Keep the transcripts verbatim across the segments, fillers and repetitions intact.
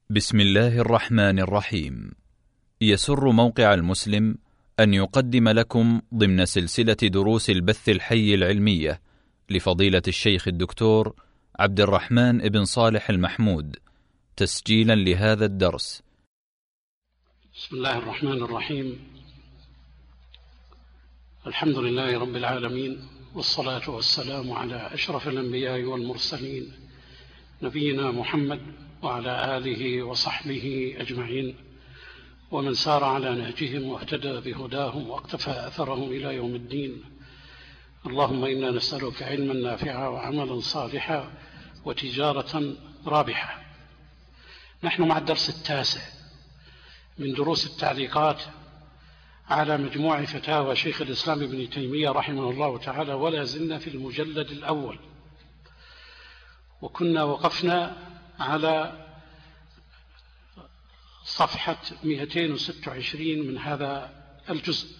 بسم الله الرحمن الرحيم. يسر موقع المسلم أن يقدم لكم ضمن سلسلة دروس البث الحي العلمية لفضيلة الشيخ الدكتور عبد الرحمن بن صالح المحمود تسجيلا لهذا الدرس. بسم الله الرحمن الرحيم. الحمد لله رب العالمين، والصلاة والسلام على أشرف الأنبياء والمرسلين نبينا محمد وعلى آله وصحبه أجمعين، ومن سار على نهجهم واهتدى بهداهم واقتفى أثرهم إلى يوم الدين. اللهم إنا نسألك علما نافعا وعملا صالحا وتجارة رابحة. نحن مع الدرس التاسع من دروس التعليقات على مجموع فتاوى شيخ الإسلام ابن تيمية رحمه الله تعالى، ولا زلنا في المجلد الأول، وكنا وقفنا على صفحة مئتين وستة وعشرين من هذا الجزء.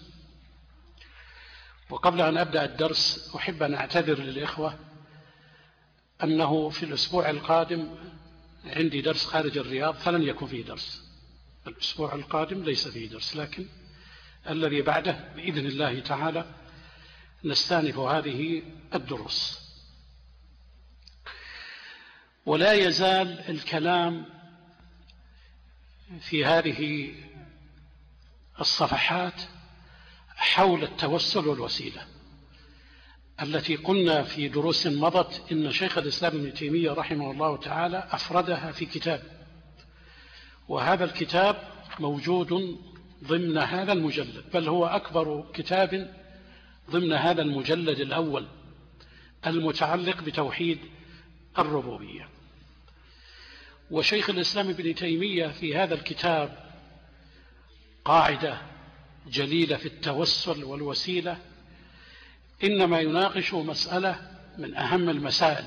وقبل أن أبدأ الدرس أحب أن أعتذر للإخوة أنه في الأسبوع القادم عندي درس خارج الرياض، فلن يكون فيه درس الأسبوع القادم، ليس فيه درس، لكن الذي بعده بإذن الله تعالى نستأنف هذه الدروس. ولا يزال الكلام في هذه الصفحات حول التوسل والوسيلة التي قلنا في دروس مضت إن شيخ الإسلام ابن تيمية رحمه الله تعالى أفردها في كتاب، وهذا الكتاب موجود ضمن هذا المجلد، بل هو أكبر كتاب ضمن هذا المجلد الأول المتعلق بتوحيد الربوبية. وشيخ الإسلام ابن تيمية في هذا الكتاب قاعدة جليلة في التوسل والوسيلة، إنما يناقش مسألة من أهم المسائل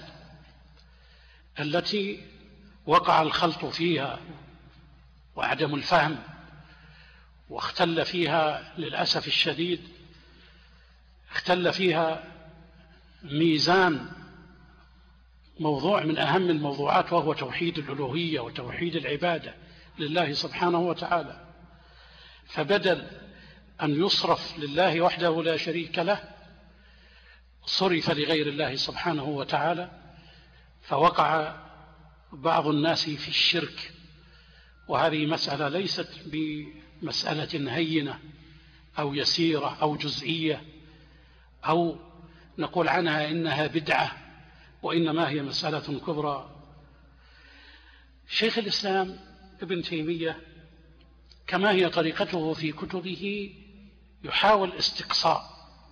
التي وقع الخلط فيها وعدم الفهم، واختل فيها للأسف الشديد، اختل فيها ميزان موضوع من أهم الموضوعات، وهو توحيد الألوهية وتوحيد العبادة لله سبحانه وتعالى. فبدل أن يصرف لله وحده لا شريك له صرف لغير الله سبحانه وتعالى، فوقع بعض الناس في الشرك، وهذه مسألة ليست بمسألة هينة أو يسيرة أو جزئية أو نقول عنها إنها بدعة، وإنما هي مسألة كبرى. شيخ الإسلام ابن تيمية كما هي طريقته في كتبه يحاول استقصاء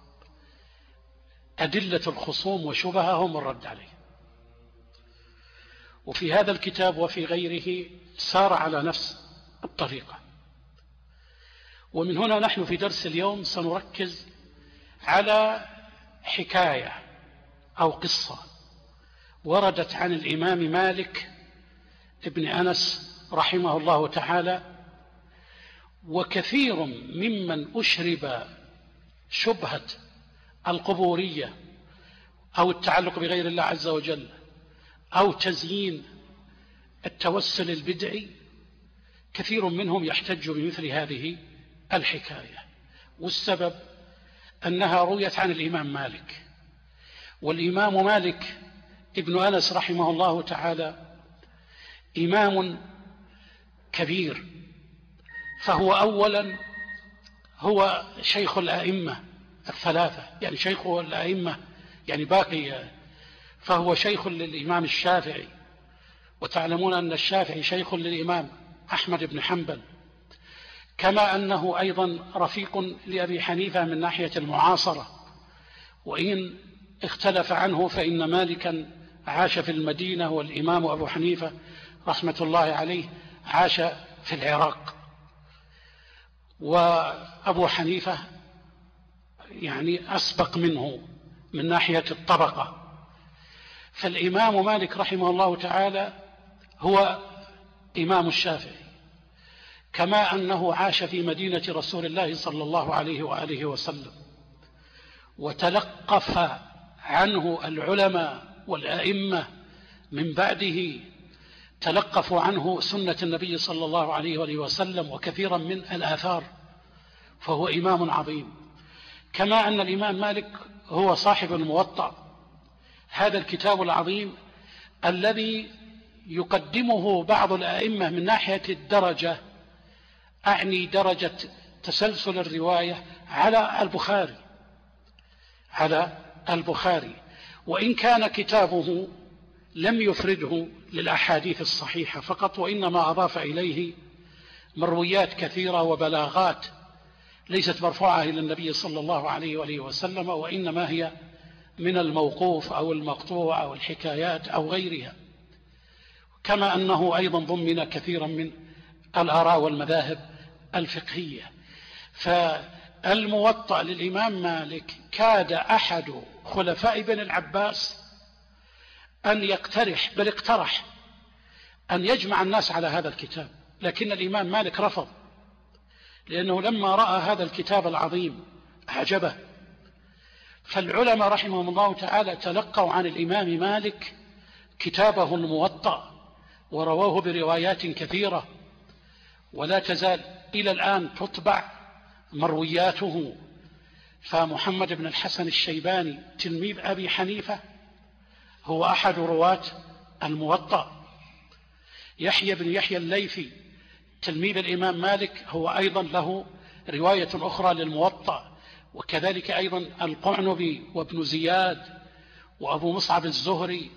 أدلة الخصوم وشبههم والرد عليه، وفي هذا الكتاب وفي غيره سار على نفس الطريقة. ومن هنا نحن في درس اليوم سنركز على حكاية أو قصة وردت عن الإمام مالك ابن أنس رحمه الله تعالى. وكثير ممن أشرب شبهة القبورية أو التعلق بغير الله عز وجل أو تزيين التوسل البدعي، كثير منهم يحتج بمثل هذه الحكاية، والسبب أنها رويت عن الإمام مالك. والإمام مالك ابن أنس رحمه الله تعالى إمام كبير، فهو أولا هو شيخ الأئمة الثلاثة، يعني شيخ الأئمة يعني باقي، فهو شيخ للإمام الشافعي، وتعلمون أن الشافعي شيخ للإمام أحمد بن حنبل، كما أنه أيضا رفيق لأبي حنيفة من ناحية المعاصرة، وإن اختلف عنه فإن مالكا عاش في المدينة، والإمام أبو حنيفة رحمة الله عليه عاش في العراق. وأبو حنيفة يعني أسبق منه من ناحية الطبقة. فالإمام مالك رحمه الله تعالى هو إمام الشافعي، كما أنه عاش في مدينة رسول الله صلى الله عليه وآله وسلم، وتلقف عنه العلماء والأئمة من بعده تلقفوا عنه سنة النبي صلى الله عليه وآله وسلم وكثيرا من الآثار، فهو إمام عظيم. كما أن الإمام مالك هو صاحب الموطأ، هذا الكتاب العظيم الذي يقدمه بعض الأئمة من ناحية الدرجة، أعني درجة تسلسل الرواية، على البخاري على البخاري وإن كان كتابه لم يفرده للأحاديث الصحيحة فقط، وإنما أضاف إليه مرويات كثيرة وبلاغات ليست مرفوعة إلى النبي صلى الله عليه وآله وسلم، وإنما هي من الموقوف أو المقطوع أو الحكايات أو غيرها. كما أنه أيضا ضمن كثيرا من الآراء والمذاهب الفقهية. فالموطأ للإمام مالك كاد أحد خلفاء بن العباس أن يقترح، بل اقترح أن يجمع الناس على هذا الكتاب، لكن الإمام مالك رفض، لأنه لما رأى هذا الكتاب العظيم أعجبه. فالعلماء رحمهم الله تعالى تلقوا عن الإمام مالك كتابه الموطأ ورواه بروايات كثيرة، ولا تزال إلى الآن تطبع مروياته. فمحمد بن الحسن الشيباني تلميذ أبي حنيفة هو أحد رواة الموطأ. يحيى بن يحيى الليثي تلميذ الإمام مالك هو أيضا له رواية أخرى للموطأ، وكذلك أيضا القعنبي وابن زياد وأبو مصعب الزهري،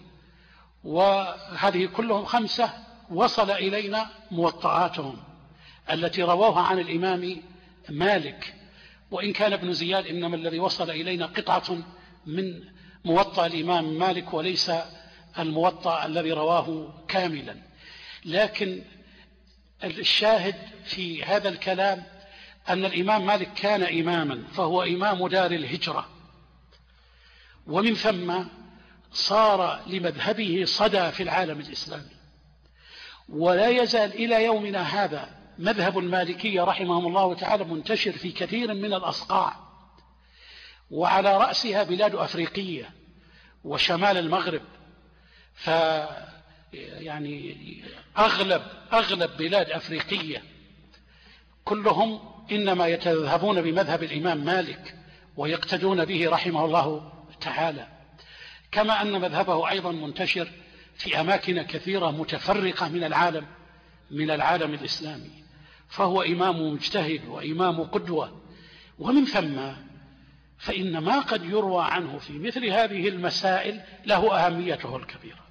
وهذه كلهم خمسة وصل إلينا موطئاتهم التي رواها عن الإمام مالك، وإن كان ابن زياد إنما الذي وصل إلينا قطعة من موطأ الإمام مالك وليس الموطأ الذي رواه كاملا. لكن الشاهد في هذا الكلام أن الإمام مالك كان إماما، فهو إمام دار الهجرة، ومن ثم صار لمذهبه صدى في العالم الإسلامي، ولا يزال إلى يومنا هذا مذهب المالكية رحمهم الله تعالى منتشر في كثير من الأصقاع، وعلى رأسها بلاد أفريقية وشمال المغرب. ف يعني أغلب أغلب بلاد أفريقية كلهم إنما يتذهبون بمذهب الإمام مالك ويقتدون به رحمه الله تعالى. كما أن مذهبه أيضا منتشر في أماكن كثيرة متفرقة من العالم من العالم الإسلامي، فهو إمام مجتهد وإمام قدوة. ومن ثم فإن ما قد يروى عنه في مثل هذه المسائل له أهميته الكبيرة.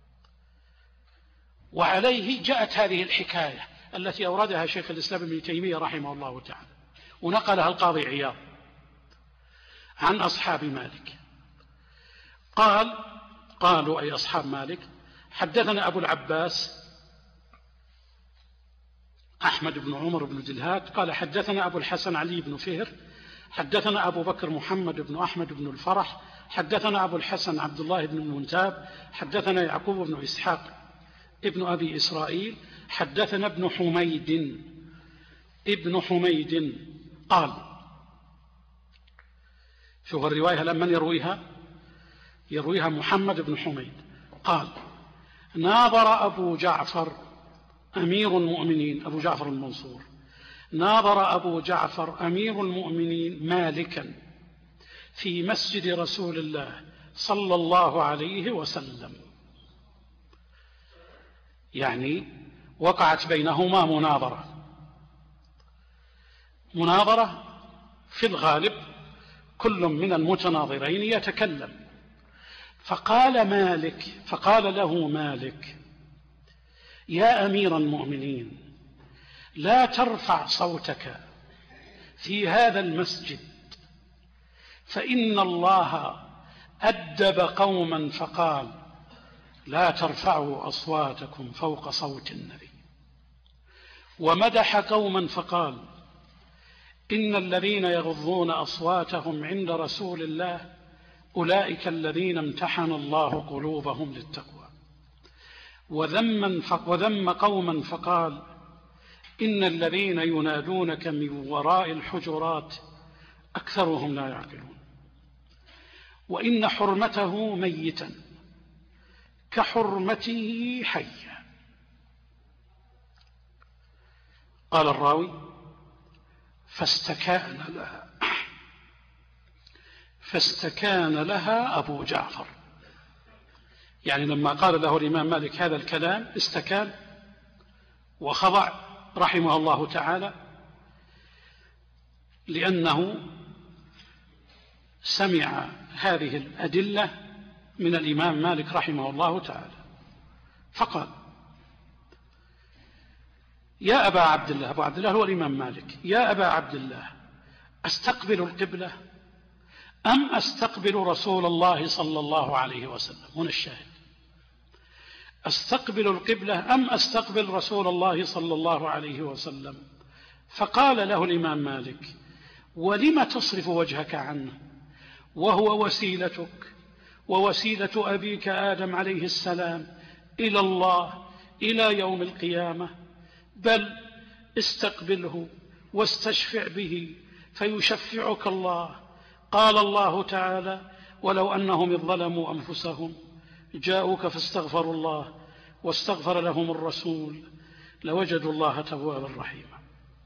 وعليه جاءت هذه الحكاية التي أوردها شيخ الإسلام ابن تيمية رحمه الله تعالى، ونقلها القاضي عياض عن أصحاب مالك. قال قالوا أي أصحاب مالك: حدثنا أبو العباس أحمد بن عمر بن دلهات قال حدثنا أبو الحسن علي بن فهر حدثنا أبو بكر محمد بن أحمد بن الفرح حدثنا أبو الحسن عبد الله بن المنتاب حدثنا يعقوب بن إسحاق ابن أبي إسرائيل حدثنا ابن حميد ابن حميد قال. شوف الرواية لما يرويها يرويها محمد بن حميد قال: ناظر أبو جعفر أمير المؤمنين أبو جعفر المنصور ناظر أبو جعفر أمير المؤمنين مالكا في مسجد رسول الله صلى الله عليه وسلم، يعني وقعت بينهما مناظرة. مناظرة في الغالب كل من المتناظرين يتكلم، فقال مالك فقال له مالك: يا أمير المؤمنين، لا ترفع صوتك في هذا المسجد، فإن الله أدب قوما فقال: لا ترفعوا أصواتكم فوق صوت النبي، ومدح قوما فقال: إن الذين يغضون أصواتهم عند رسول الله أولئك الذين امتحن الله قلوبهم للتقوى، وذم, وذم قوما فقال: إن الذين ينادونك من وراء الحجرات أكثرهم لا يعقلون، وإن حرمته ميتا كحرمته حيا. قال الراوي: فاستكان لها فاستكان لها أبو جعفر. يعني لما قال له الإمام مالك هذا الكلام استكان وخضع رحمه الله تعالى، لأنه سمع هذه الأدلة من الإمام مالك رحمه الله تعالى. فقال: يا أبا عبد الله، أبو عبد الله هو الإمام مالك، يا أبا عبد الله، أستقبل القبلة أم أستقبل رسول الله صلى الله عليه وسلم؟ هنا الشاهد: أستقبل القبلة أم أستقبل رسول الله صلى الله عليه وسلم؟ فقال له الإمام مالك: ولم تصرف وجهك عنه وهو وسيلتك ووسيلة أبيك آدم عليه السلام إلى الله إلى يوم القيامة، بل استقبله واستشفع به فيشفعك الله. قال الله تعالى: ولو أنهم إذ ظلموا أنفسهم جاءوك فاستغفروا الله واستغفر لهم الرسول لوجدوا الله توابا رحيما.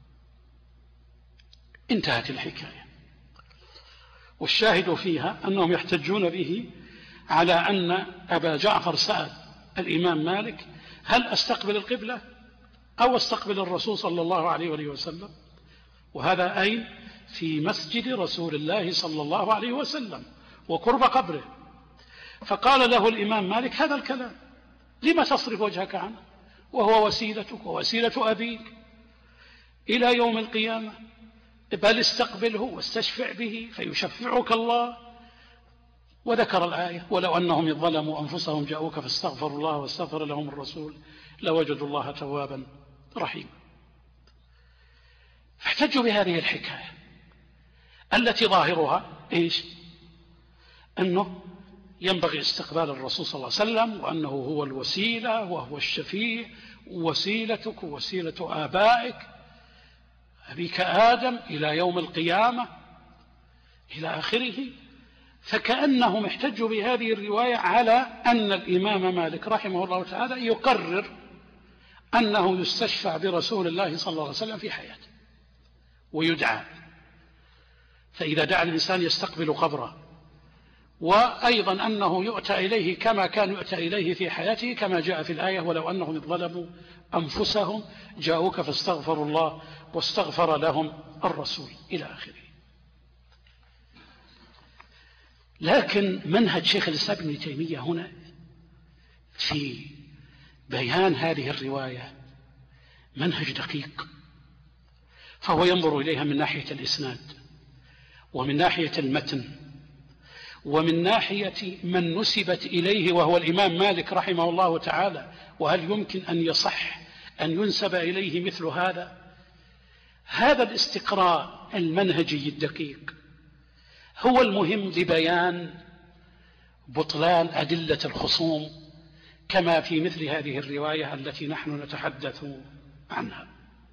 انتهت الحكاية. والشاهد فيها أنهم يحتجون به على أن أبا جعفر سأل الإمام مالك: هل أستقبل القبلة أو أستقبل الرسول صلى الله عليه وسلم؟ وهذا أين؟ في مسجد رسول الله صلى الله عليه وسلم وقرب قبره. فقال له الإمام مالك هذا الكلام: لما تصرف وجهك عنه وهو وسيلتك ووسيلة أبيك إلى يوم القيامة، بل استقبله واستشفع به فيشفعك الله. وذكر الآية: ولو أنهم إذ ظلموا أنفسهم جاءوك فاستغفروا الله واستغفر لهم الرسول لوجدوا الله توابا رحيما. فاحتجوا بهذه الحكاية التي ظاهرها إيش؟ أنه ينبغي استقبال الرسول صلى الله عليه وسلم، وأنه هو الوسيلة وهو الشفيع، وسيلتك ووسيلة آبائك أبيك آدم إلى يوم القيامة إلى آخره. فكأنهم احتجوا بهذه الرواية على أن الإمام مالك رحمه الله تعالى يقرر أنه يستشفع برسول الله صلى الله عليه وسلم في حياته ويدعى. فإذا دعا الإنسان يستقبل قبره، وأيضا أنه يؤتى إليه كما كان يؤتى إليه في حياته، كما جاء في الآية: ولو أنهم ظلموا أنفسهم جاءوك فاستغفروا الله واستغفر لهم الرسول إلى آخره. لكن منهج شيخ الإسلام ابن تيمية هنا في بيان هذه الرواية منهج دقيق، فهو ينظر إليها من ناحية الإسناد ومن ناحية المتن ومن ناحية من نسبت إليه وهو الإمام مالك رحمه الله تعالى، وهل يمكن أن يصح أن ينسب إليه مثل هذا؟ هذا الاستقراء المنهجي الدقيق هو المهم لبيان بطلان أدلة الخصوم كما في مثل هذه الرواية التي نحن نتحدث عنها.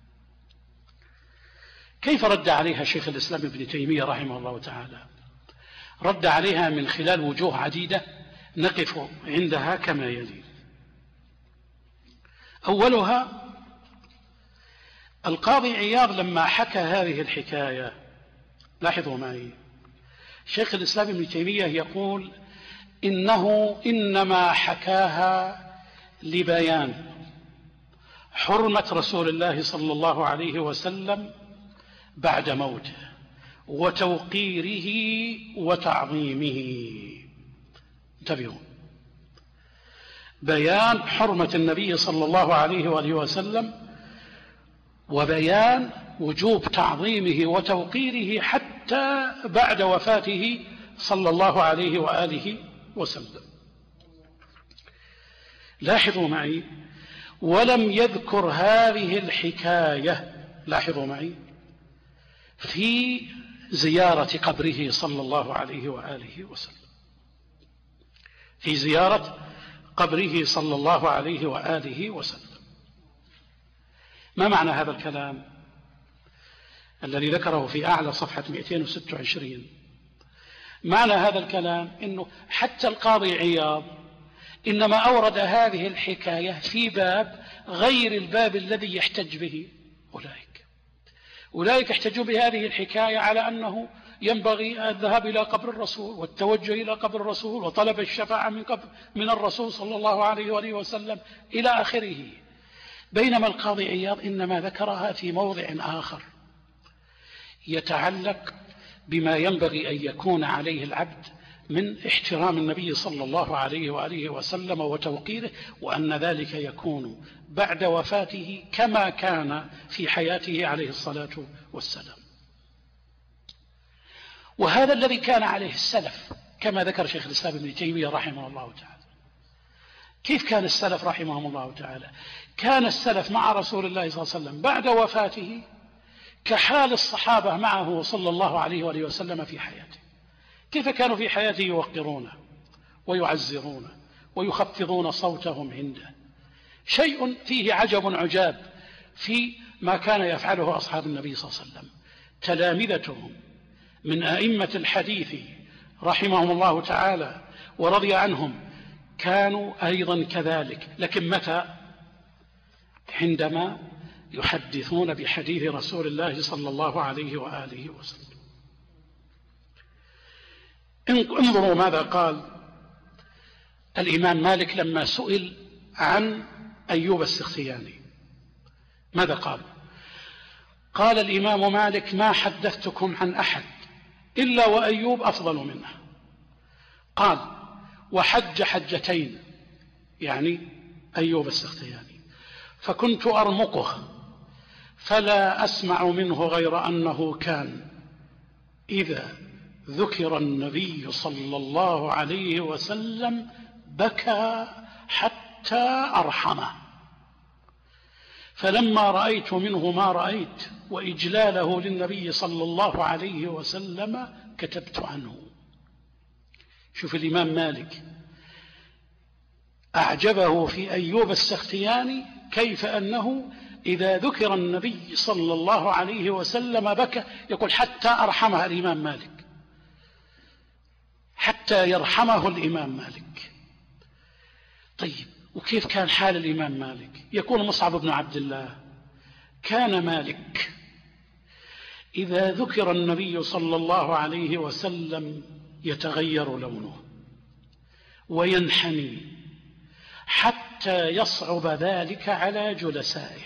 كيف رد عليها شيخ الإسلام ابن تيمية رحمه الله تعالى؟ رد عليها من خلال وجوه عديدة نقف عندها كما يلي. أولها القاضي عياض لما حكى هذه الحكاية، لاحظوا معي، شيخ الإسلام ابن تيمية يقول إنه إنما حكاها لبيان حرمة رسول الله صلى الله عليه وسلم بعد موته وتوقيره وتعظيمه. انتبهوا، بيان حرمة النبي صلى الله عليه وآله وسلم وبيان وجوب تعظيمه وتوقيره حتى بعد وفاته صلى الله عليه وآله وسلم. لاحظوا معي، ولم يذكر هذه الحكاية، لاحظوا معي، في زيارة قبره صلى الله عليه وآله وسلم، في زيارة قبره صلى الله عليه وآله وسلم. ما معنى هذا الكلام الذي ذكره في أعلى صفحة مئتين وستة وعشرين؟ معنى هذا الكلام إنه حتى القاضي عياض إنما أورد هذه الحكاية في باب غير الباب الذي يحتج به أولئك. أولئك احتجوا بهذه الحكاية على أنه ينبغي الذهاب إلى قبر الرسول والتوجه إلى قبر الرسول وطلب الشفاعة من, قبر من الرسول صلى الله عليه وآله وسلم إلى آخره. بينما القاضي عياض إنما ذكرها في موضع آخر يتعلق بما ينبغي أن يكون عليه العبد من احترام النبي صلى الله عليه وآله وسلم وتوقيره، وأن ذلك يكون بعد وفاته كما كان في حياته عليه الصلاة والسلام. وهذا الذي كان عليه السلف كما ذكر شيخ الإسلام ابن تيمية رحمه الله تعالى. كيف كان السلف رحمهم الله تعالى؟ كان السلف مع رسول الله صلى الله عليه وسلم بعد وفاته كحال الصحابة معه صلى الله عليه وآله وسلم في حياته. كيف كانوا في حياته يوقرونه ويعزرونه ويخفضون صوتهم عنده. شيء فيه عجب عجاب في ما كان يفعله أصحاب النبي صلى الله عليه وسلم. تلامذتهم من أئمة الحديث رحمهم الله تعالى ورضي عنهم كانوا أيضا كذلك، لكن متى؟ عندما يحدثون بحديث رسول الله صلى الله عليه وآله وسلم. انظروا ماذا قال الإمام مالك لما سئل عن أيوب السختياني. ماذا قال؟ قال الإمام مالك: ما حدثتكم عن أحد إلا وأيوب أفضل منه. قال: وحج حجتين، يعني أيوب السختياني، فكنت أرمقه فلا أسمع منه غير أنه كان إذا ذكر النبي صلى الله عليه وسلم بكى حتى أرحمه، فلما رأيت منه ما رأيت وإجلاله للنبي صلى الله عليه وسلم كتبت عنه. شوف الإمام مالك أعجبه في أيوب السختياني كيف أنه إذا ذكر النبي صلى الله عليه وسلم بكى، يقول حتى أرحمه الإمام مالك، حتى يرحمه الإمام مالك. طيب، وكيف كان حال الإمام مالك؟ يقول مصعب بن عبد الله: كان مالك إذا ذكر النبي صلى الله عليه وسلم يتغير لونه وينحني حتى يصعب ذلك على جلسائه.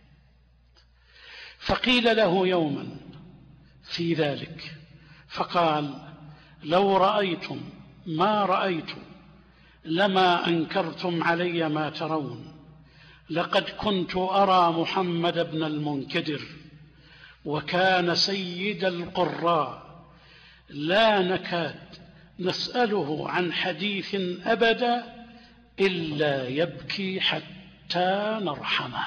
فقيل له يوما في ذلك فقال: لو رأيتم ما رأيت لما أنكرتم علي ما ترون، لقد كنت أرى محمد بن المنكدر وكان سيد القراء لا نكاد نسأله عن حديث أبدا إلا يبكي حتى نرحمه.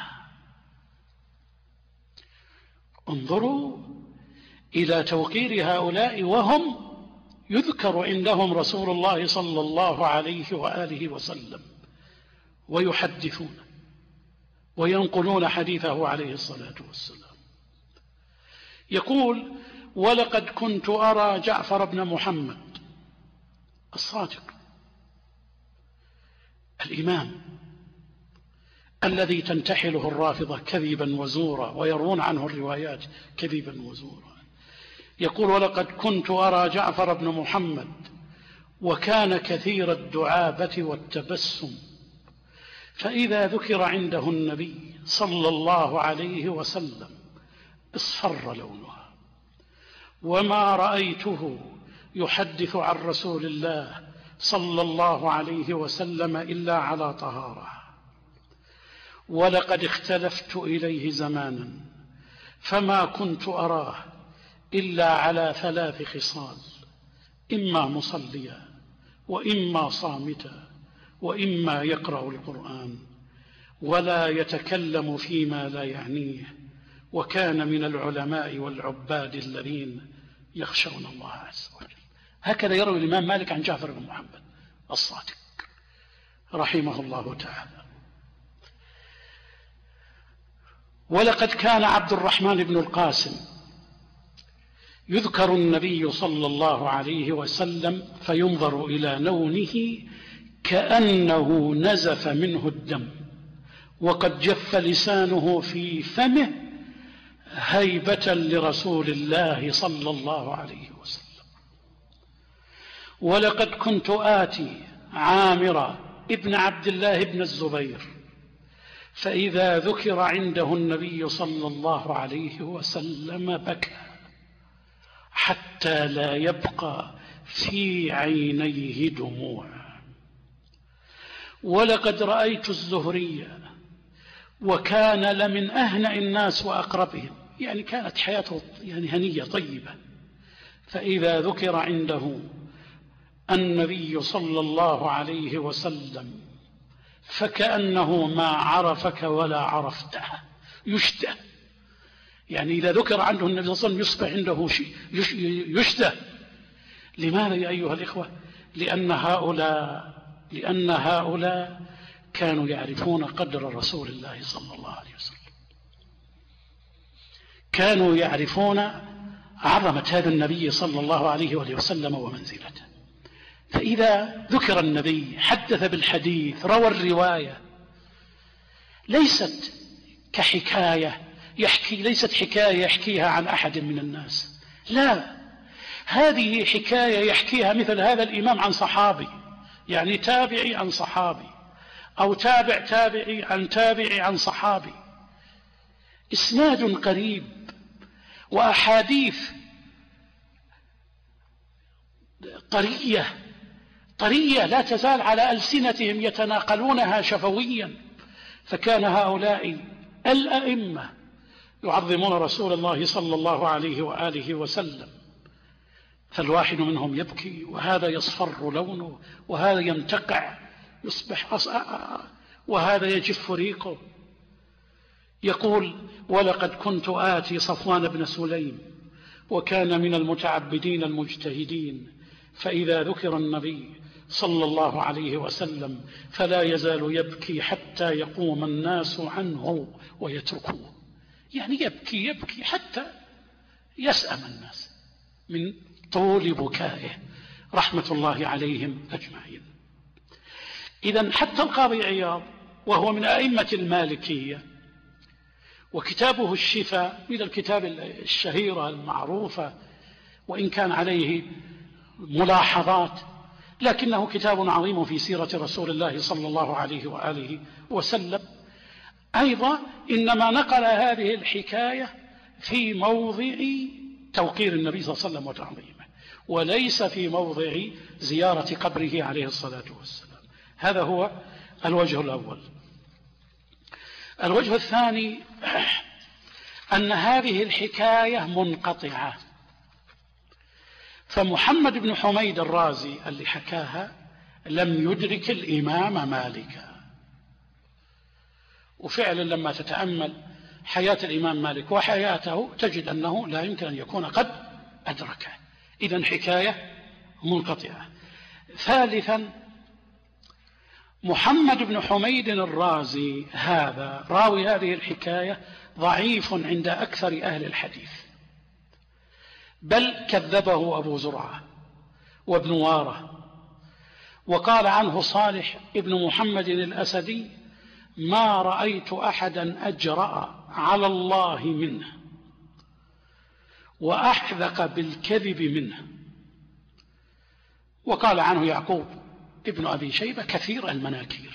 انظروا إلى توقير هؤلاء وهم يذكر عندهم رسول الله صلى الله عليه وآله وسلم ويحدثون وينقلون حديثه عليه الصلاة والسلام. يقول: ولقد كنت أرى جعفر بن محمد الصادق الإمام الذي تنتحله الرافضة كذبا وزورا ويروون عنه الروايات كذبا وزورا. يقول: ولقد كنت أرى جعفر بن محمد وكان كثير الدعابة والتبسم، فإذا ذكر عنده النبي صلى الله عليه وسلم اصفر لونها، وما رأيته يحدث عن رسول الله صلى الله عليه وسلم إلا على طهارة. ولقد اختلفت إليه زمانا فما كنت أراه إلا على ثلاث خصال: إما مصليا وإما صامتا وإما يقرأ القرآن، ولا يتكلم فيما لا يعنيه، وكان من العلماء والعباد الذين يخشون الله عز وجل. هكذا يروي الإمام مالك عن جعفر بن محمد الصادق رحمه الله تعالى. ولقد كان عبد الرحمن بن القاسم يذكر النبي صلى الله عليه وسلم فينظر إلى لونه كأنه نزف منه الدم، وقد جف لسانه في فمه هيبة لرسول الله صلى الله عليه وسلم. ولقد كنت آتي عامر ابن عبد الله بن الزبير فإذا ذكر عنده النبي صلى الله عليه وسلم بكى حتى لا يبقى في عينيه دموع. ولقد رأيت الزهري وكان لمن أهنأ الناس وأقربهم، يعني كانت حياته يعني هنية طيبة، فإذا ذكر عنده النبي صلى الله عليه وسلم فكأنه ما عرفك ولا عرفته، يشتهى. يعني إذا ذكر عنده النبي صلى الله عليه وسلم يصبح عنده شيء يشتهى. لماذا يا أيها الإخوة؟ لأن هؤلاء لأن هؤلاء كانوا يعرفون قدر رسول الله صلى الله عليه وسلم، كانوا يعرفون عظمة هذا النبي صلى الله عليه وسلم ومنزلته. فإذا ذكر النبي حدث بالحديث، روى الرواية، ليست كحكاية يحكي ليست حكاية يحكيها عن أحد من الناس، لا، هذه حكاية يحكيها مثل هذا الإمام عن صحابي، يعني تابعي عن صحابي، أو تابع تابعي عن تابعي عن صحابي، إسناد قريب وأحاديث طرية طرية لا تزال على ألسنتهم يتناقلونها شفويا. فكان هؤلاء الأئمة يعظمون رسول الله صلى الله عليه وآله وسلم، فالواحد منهم يبكي، وهذا يصفر لونه، وهذا يمتقع يصبح أصأ، وهذا يجف ريقه. يقول: ولقد كنت آتي صفوان بن سليم وكان من المتعبدين المجتهدين، فإذا ذكر النبي صلى الله عليه وسلم فلا يزال يبكي حتى يقوم الناس عنه ويتركوه. يعني يبكي يبكي حتى يسأم الناس من طول بكائه رحمة الله عليهم أجمعين. إذن حتى القاضي عياض وهو من أئمة المالكية، وكتابه الشفاء من الكتاب الشهيرة المعروفة، وإن كان عليه ملاحظات لكنه كتاب عظيم في سيرة رسول الله صلى الله عليه وآله وسلم، أيضا إنما نقل هذه الحكاية في موضع توقير النبي صلى الله عليه وسلم وتعظيمه، وليس في موضع زيارة قبره عليه الصلاة والسلام. هذا هو الوجه الأول. الوجه الثاني أن هذه الحكاية منقطعة، فمحمد بن حميد الرازي اللي حكاها لم يدرك الإمام مالكا، وفعلا لما تتأمل حياة الإمام مالك وحياته تجد أنه لا يمكن أن يكون قد أدركه. إذن حكاية منقطعة. ثالثا، محمد بن حميد الرازي هذا راوي هذه الحكاية ضعيف عند أكثر أهل الحديث، بل كذبه أبو زرعة وابن وارة، وقال عنه صالح ابن محمد الأسدي: ما رأيت أحدا أجرأ على الله منه وأحذق بالكذب منه. وقال عنه يعقوب ابن أبي شيبة كثير المناكير.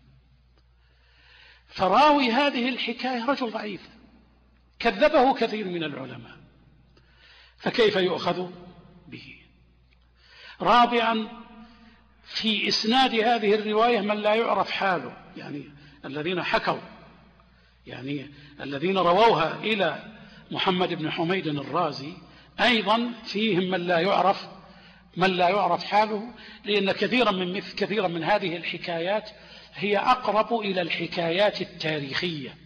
فراوي هذه الحكاية رجل ضعيف كذبه كثير من العلماء، فكيف يؤخذ به؟ رابعا، في إسناد هذه الرواية من لا يعرف حاله، يعني الذين حكوا يعني الذين رووها إلى محمد بن حميد الرازي أيضا فيهم من لا يعرف من لا يعرف حاله، لأن كثيرا من مثل كثيرا من هذه الحكايات هي أقرب إلى الحكايات التاريخية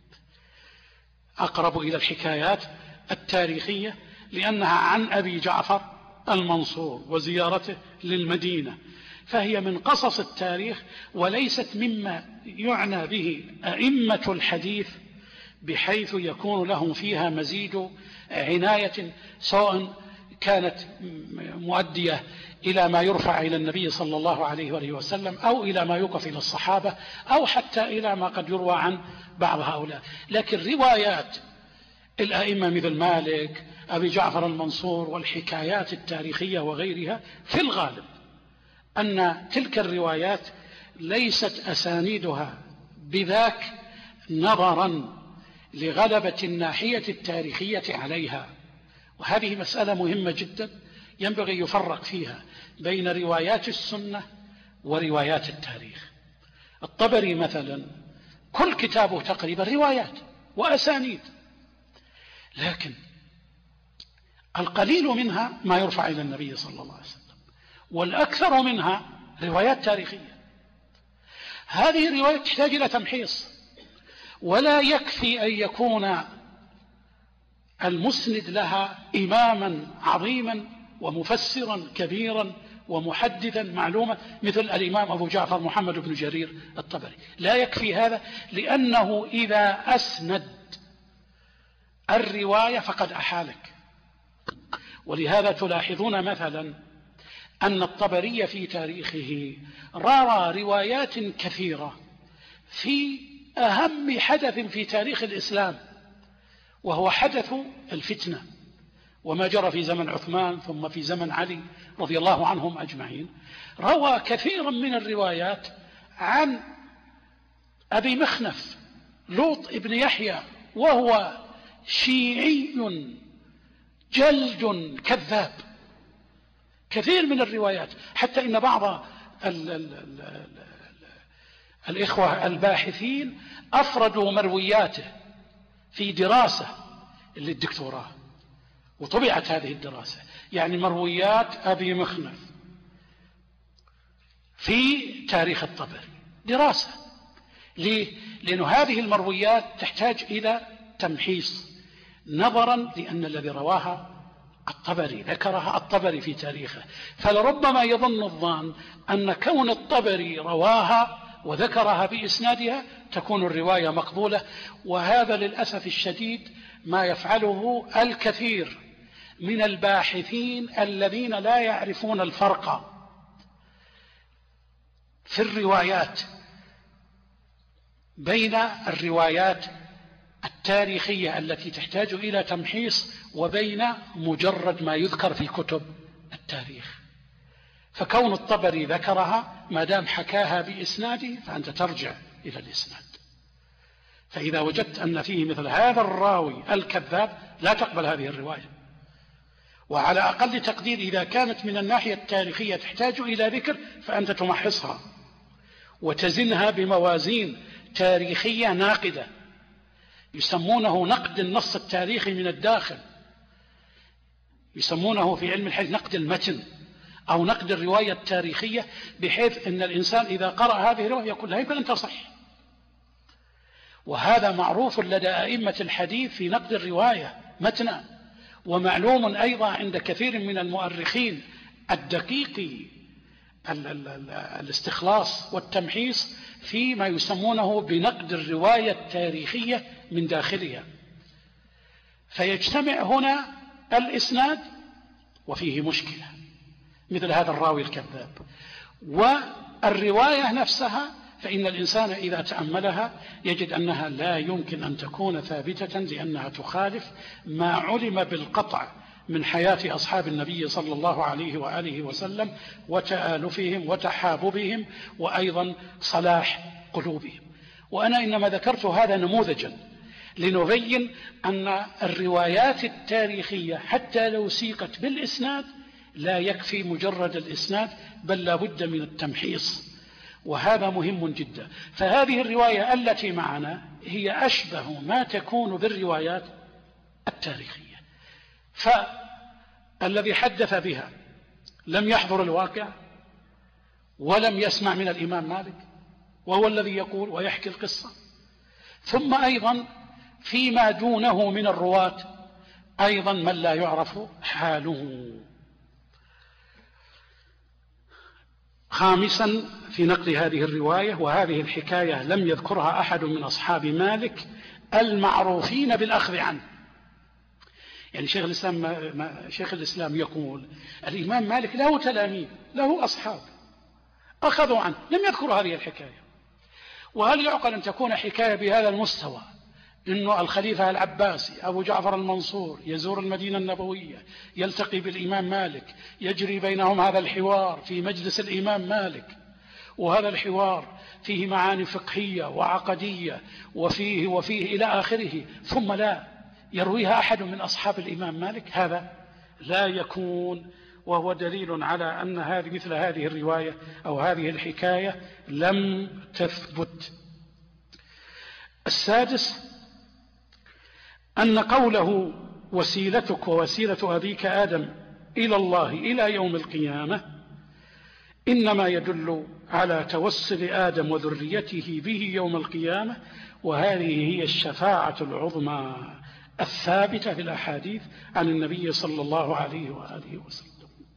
أقرب إلى الحكايات التاريخية لأنها عن أبي جعفر المنصور وزيارته للمدينة، فهي من قصص التاريخ وليست مما يعنى به أئمة الحديث بحيث يكون لهم فيها مزيد عناية، سواء كانت مؤدية إلى ما يرفع إلى النبي صلى الله عليه وآله وسلم أو إلى ما يوقف إلى الصحابة أو حتى إلى ما قد يروى عن بعض هؤلاء. لكن روايات الأئمة مثل مالك، أبي جعفر المنصور، والحكايات التاريخية وغيرها، في الغالب أن تلك الروايات ليست أسانيدها بذاك نظرا لغلبة الناحية التاريخية عليها. وهذه مسألة مهمة جدا ينبغي يفرق فيها بين روايات السنة وروايات التاريخ. الطبري مثلا كل كتابه تقريبا روايات وأسانيد، لكن القليل منها ما يرفع إلى النبي صلى الله عليه وسلم، والأكثر منها روايات تاريخية. هذه الروايات تحتاج إلى تمحيص، ولا يكفي أن يكون المسند لها إماما عظيما ومفسرا كبيرا ومحددا معلومة مثل الإمام أبو جعفر محمد بن جرير الطبري. لا يكفي هذا، لأنه إذا أسند الرواية فقد أحالك. ولهذا تلاحظون مثلا أن الطبري في تاريخه روى روايات كثيرة في أهم حدث في تاريخ الإسلام، وهو حدث الفتنة، وما جرى في زمن عثمان ثم في زمن علي رضي الله عنهم أجمعين. روى كثيرا من الروايات عن أبي مخنف لوط ابن يحيى، وهو شيعي جلد كذاب. كثير من الروايات، حتى إن بعض ال ال ال ال الإخوة الباحثين أفردوا مروياته في دراسة للدكتوراه، وطبعت هذه الدراسة، يعني مرويات أبي مخنف في تاريخ الطبري، دراسة. ليه؟ لأن هذه المرويات تحتاج إلى تمحيص، نظرا لأن الذي رواها الطبري، ذكرها الطبري في تاريخه، فلربما يظن الظان أن كون الطبري رواها وذكرها بإسنادها تكون الرواية مقبولة. وهذا للأسف الشديد ما يفعله الكثير من الباحثين الذين لا يعرفون الفرق في الروايات بين الروايات التاريخية التي تحتاج إلى تمحيص وبين مجرد ما يذكر في كتب التاريخ. فكون الطبري ذكرها ما دام حكاها بإسناده فأنت ترجع إلى الإسناد. فإذا وجدت أن فيه مثل هذا الراوي الكذاب لا تقبل هذه الرواية. وعلى أقل تقدير إذا كانت من الناحية التاريخية تحتاج إلى ذكر فأنت تمحصها وتزنها بموازين تاريخية ناقدة، يسمونه نقد النص التاريخي من الداخل، يسمونه في علم الحديث نقد المتن أو نقد الرواية التاريخية، بحيث أن الإنسان إذا قرأ هذه الرواية يقول لا يمكن أن تصح. وهذا معروف لدى أئمة الحديث في نقد الرواية متنا، ومعلوم أيضا عند كثير من المؤرخين الدقيق الاستخلاص والتمحيص فيما يسمونه بنقد الرواية التاريخية من داخلها. فيجتمع هنا الإسناد وفيه مشكلة مثل هذا الراوي الكذاب، والرواية نفسها فإن الإنسان إذا تأملها يجد أنها لا يمكن أن تكون ثابتة، لأنها تخالف ما علم بالقطع من حياة أصحاب النبي صلى الله عليه وآله وسلم وتآلفهم وتحاببهم وأيضا صلاح قلوبهم. وأنا إنما ذكرت هذا نموذجا لنبين أن الروايات التاريخية حتى لو سيقت بالإسناد لا يكفي مجرد الإسناد، بل لا بد من التمحيص، وهذا مهم جدا. فهذه الرواية التي معنا هي أشبه ما تكون بالروايات التاريخية، فالذي حدث بها لم يحضر الواقع ولم يسمع من الإمام مالك وهو الذي يقول ويحكي القصة، ثم أيضا فيما دونه من الرواة أيضا من لا يعرف حاله. خامسا في نقل هذه الرواية، وهذه الحكاية لم يذكرها أحد من أصحاب مالك المعروفين بالأخذ عنه. يعني شيخ الإسلام, شيخ الإسلام يقول الإمام مالك له تلاميذ له أصحاب أخذوا عنه، لم يذكروا هذه الحكاية. وهل يعقل أن تكون حكاية بهذا المستوى إنه الخليفة العباسي أبو جعفر المنصور يزور المدينة النبوية، يلتقي بالإمام مالك، يجري بينهم هذا الحوار في مجلس الإمام مالك، وهذا الحوار فيه معاني فقهية وعقدية وفيه وفيه إلى آخره، ثم لا يرويها أحد من أصحاب الإمام مالك، هذا لا يكون، وهو دليل على أن هذه مثل هذه الرواية أو هذه الحكاية لم تثبت. السادس أن قوله وسيلتك ووسيلة أبيك آدم إلى الله إلى يوم القيامة إنما يدل على توسل آدم وذريته به يوم القيامة، وهذه هي الشفاعة العظمى الثابتة في الأحاديث عن النبي صلى الله عليه وآله وسلم.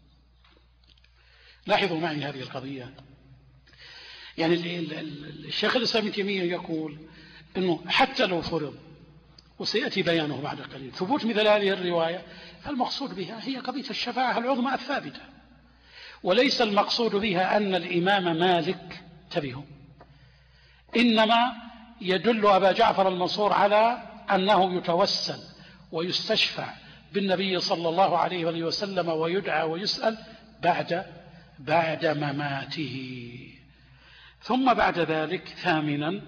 لاحظوا معي هذه القضية، يعني الشيخ الإسلام ابن تيمية يقول أنه حتى لو فرض، وسيأتي بيانه بعد قليل، ثبوت مثل هذه الرواية، المقصود بها هي قضية الشفاعة العظمى الثابتة، وليس المقصود بها أن الإمام مالك تبه، إنما يدل أبا جعفر المنصور على أنه يتوسل ويستشفع بالنبي صلى الله عليه وسلم ويدعى ويسأل بعد بعد مماته. ثم بعد ذلك ثامنا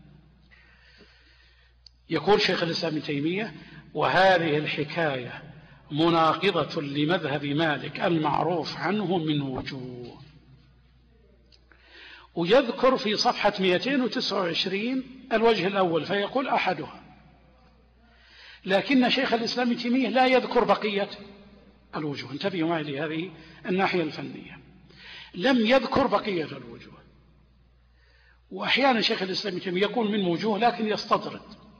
يقول شيخ الإسلام ابن تيمية: وهذه الحكاية مناقضة لمذهب مالك المعروف عنه من وجوه. ويذكر في صفحة مئتين وتسعة وعشرين الوجه الأول فيقول أحدها، لكن شيخ الإسلام ابن تيمية لا يذكر بقية الوجوه. انتبهوا معي لهذه الناحية الفنية، لم يذكر بقية الوجوه. وأحيانا شيخ الإسلام ابن تيمية يقول من وجوه لكن يستطرد،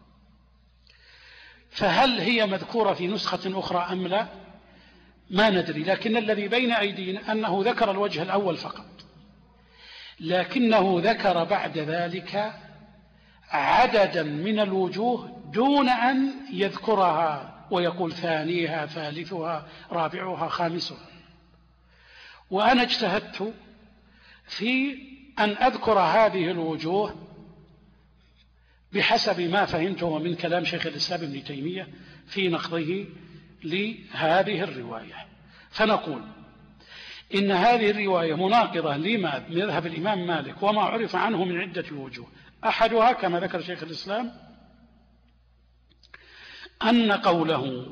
فهل هي مذكورة في نسخة أخرى أم لا ما ندري، لكن الذي بين أيدينا أنه ذكر الوجه الأول فقط، لكنه ذكر بعد ذلك عددا من الوجوه دون أن يذكرها ويقول ثانيها ثالثها رابعها خامسها. وأنا اجتهدت في أن أذكر هذه الوجوه بحسب ما فهمته من كلام شيخ الإسلام ابن تيمية في نقضه لهذه الرواية. فنقول إن هذه الرواية مناقضة لما مذهب الإمام مالك وما عرف عنه من عدة وجوه. أحدها كما ذكر شيخ الإسلام أن قوله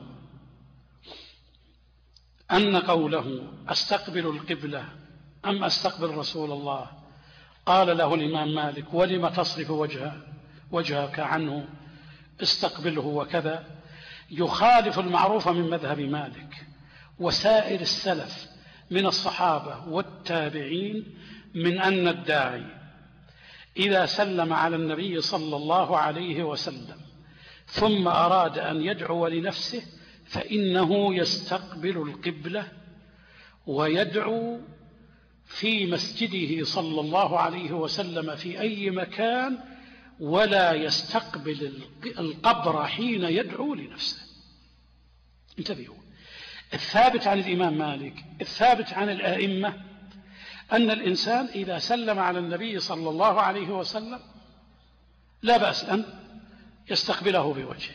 أن قوله أستقبل القبلة أم أستقبل رسول الله، قال له الإمام مالك: ولم تصرف وجهه وجهك عنه، استقبله وكذا، يخالف المعروف من مذهب مالك وسائر السلف من الصحابة والتابعين من أن الداعي إذا سلم على النبي صلى الله عليه وسلم ثم أراد أن يدعو لنفسه فإنه يستقبل القبلة ويدعو في مسجده صلى الله عليه وسلم في أي مكان، ولا يستقبل القبر حين يدعو لنفسه. انتبهوا، الثابت عن الإمام مالك الثابت عن الآئمة أن الإنسان إذا سلم على النبي صلى الله عليه وسلم لا بأس أن يستقبله بوجهه،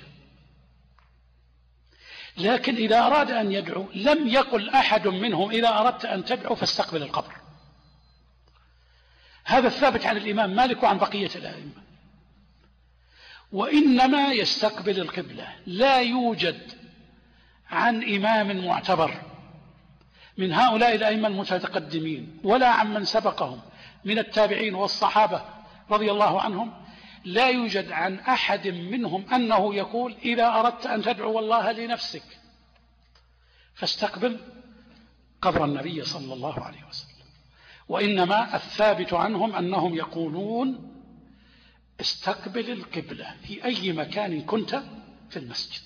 لكن إذا أراد أن يدعو لم يقل أحد منهم إذا أردت أن تدعو فاستقبل القبر. هذا الثابت عن الإمام مالك وعن بقية الآئمة، وإنما يستقبل القبلة. لا يوجد عن إمام معتبر من هؤلاء الأئمة المتقدمين ولا عن من سبقهم من التابعين والصحابة رضي الله عنهم، لا يوجد عن أحد منهم أنه يقول إذا أردت أن تدعو الله لنفسك فاستقبل قبر النبي صلى الله عليه وسلم، وإنما الثابت عنهم أنهم يقولون استقبل القبلة في أي مكان كنت في المسجد.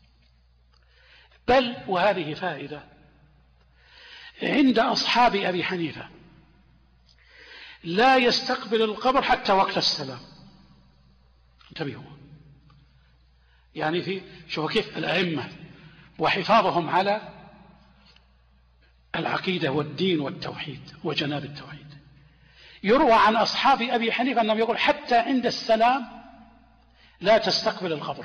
بل وهذه فائدة عند أصحاب أبي حنيفة لا يستقبل القبر حتى وقت السلام. انتبهوا، يعني في شوفوا كيف الأئمة وحفاظهم على العقيدة والدين والتوحيد وجناب التوحيد. يروى عن أصحاب أبي حنيفة أنهم يقول حتى عند السلام لا تستقبل القبر.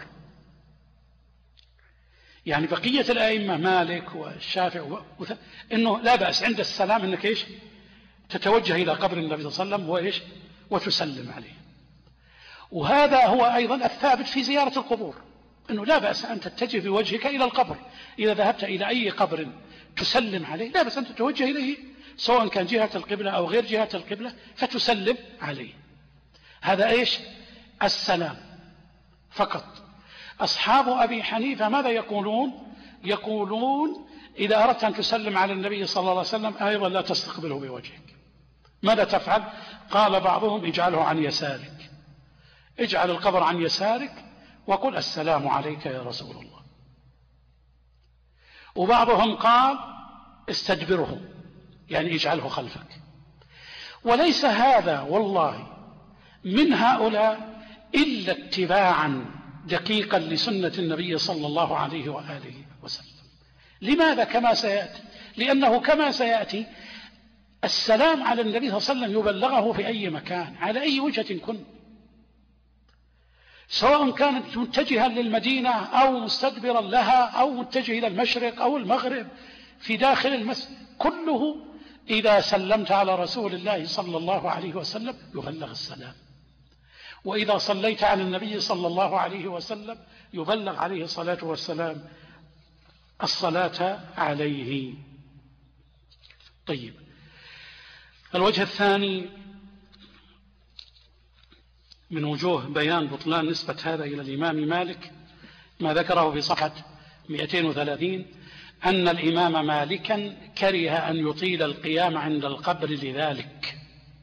يعني بقية الأئمة مالك والشافعي إنه لا بأس عند السلام إنك إيش تتوجه إلى قبر النبي صلى الله عليه وسلم وإيش وتسلم عليه. وهذا هو أيضا الثابت في زيارة القبور، إنه لا بأس أن تتجه بوجهك إلى القبر. إذا ذهبت إلى أي قبر تسلم عليه لا بأس أن تتوجه إليه، سواء كان جهة القبلة أو غير جهة القبلة، فتسلم عليه. هذا إيش السلام فقط. أصحاب أبي حنيفة ماذا يقولون؟ يقولون إذا أردت أن تسلم على النبي صلى الله عليه وسلم أيضا لا تستقبله بوجهك. ماذا تفعل؟ قال بعضهم اجعله عن يسارك، اجعل القبر عن يسارك وقل السلام عليك يا رسول الله. وبعضهم قال استدبره، يعني اجعله خلفك. وليس هذا والله من هؤلاء إلا اتباعا دقيقا لسنة النبي صلى الله عليه وآله وسلم. لماذا؟ كما سيأتي، لأنه كما سيأتي السلام على النبي صلى الله عليه وسلم يبلغه في أي مكان على أي وجهة كن، سواء كانت متجها للمدينة أو مستدبرا لها أو متجه إلى المشرق أو المغرب في داخل المسجد، كله إذا سلمت على رسول الله صلى الله عليه وسلم يبلغ السلام. وإذا صليت على النبي صلى الله عليه وسلم يبلغ عليه الصلاة والسلام الصلاة عليه. طيب، الوجه الثاني من وجوه بيان بطلان نسبة هذا إلى الإمام مالك ما ذكره في صفحة مئتين وثلاثين، أن الإمام مالكا كره أن يطيل القيام عند القبر لذلك.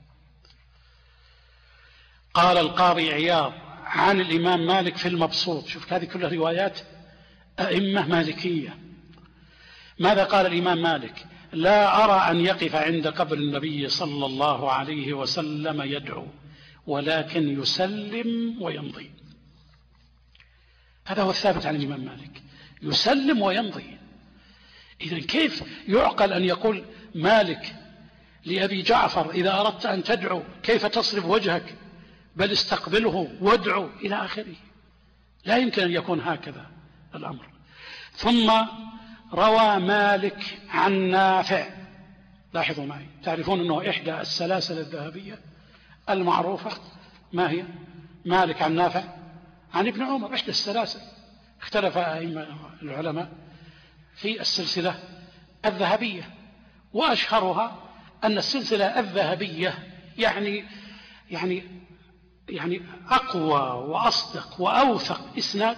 قال القاضي عياض عن الإمام مالك في المبسوط، شوف هذه كلها روايات أئمة مالكية. ماذا قال الإمام مالك؟ لا أرى أن يقف عند قبر النبي صلى الله عليه وسلم يدعو، ولكن يسلم ويمضي. هذا هو الثابت عن الإمام مالك، يسلم ويمضي. إذن كيف يعقل أن يقول مالك لأبي جعفر إذا أردت أن تدعو كيف تصرف وجهك، بل استقبله وادعو إلى آخره؟ لا يمكن أن يكون هكذا الأمر. ثم روى مالك عن نافع، لاحظوا معي، تعرفون أنه إحدى السلاسل الذهبية المعروفة ما هي؟ مالك عن نافع عن ابن عمر، إحدى السلاسل. اختلف أئمة العلماء في السلسلة الذهبية، وأشهرها أن السلسلة الذهبية يعني يعني يعني أقوى وأصدق وأوثق إسناد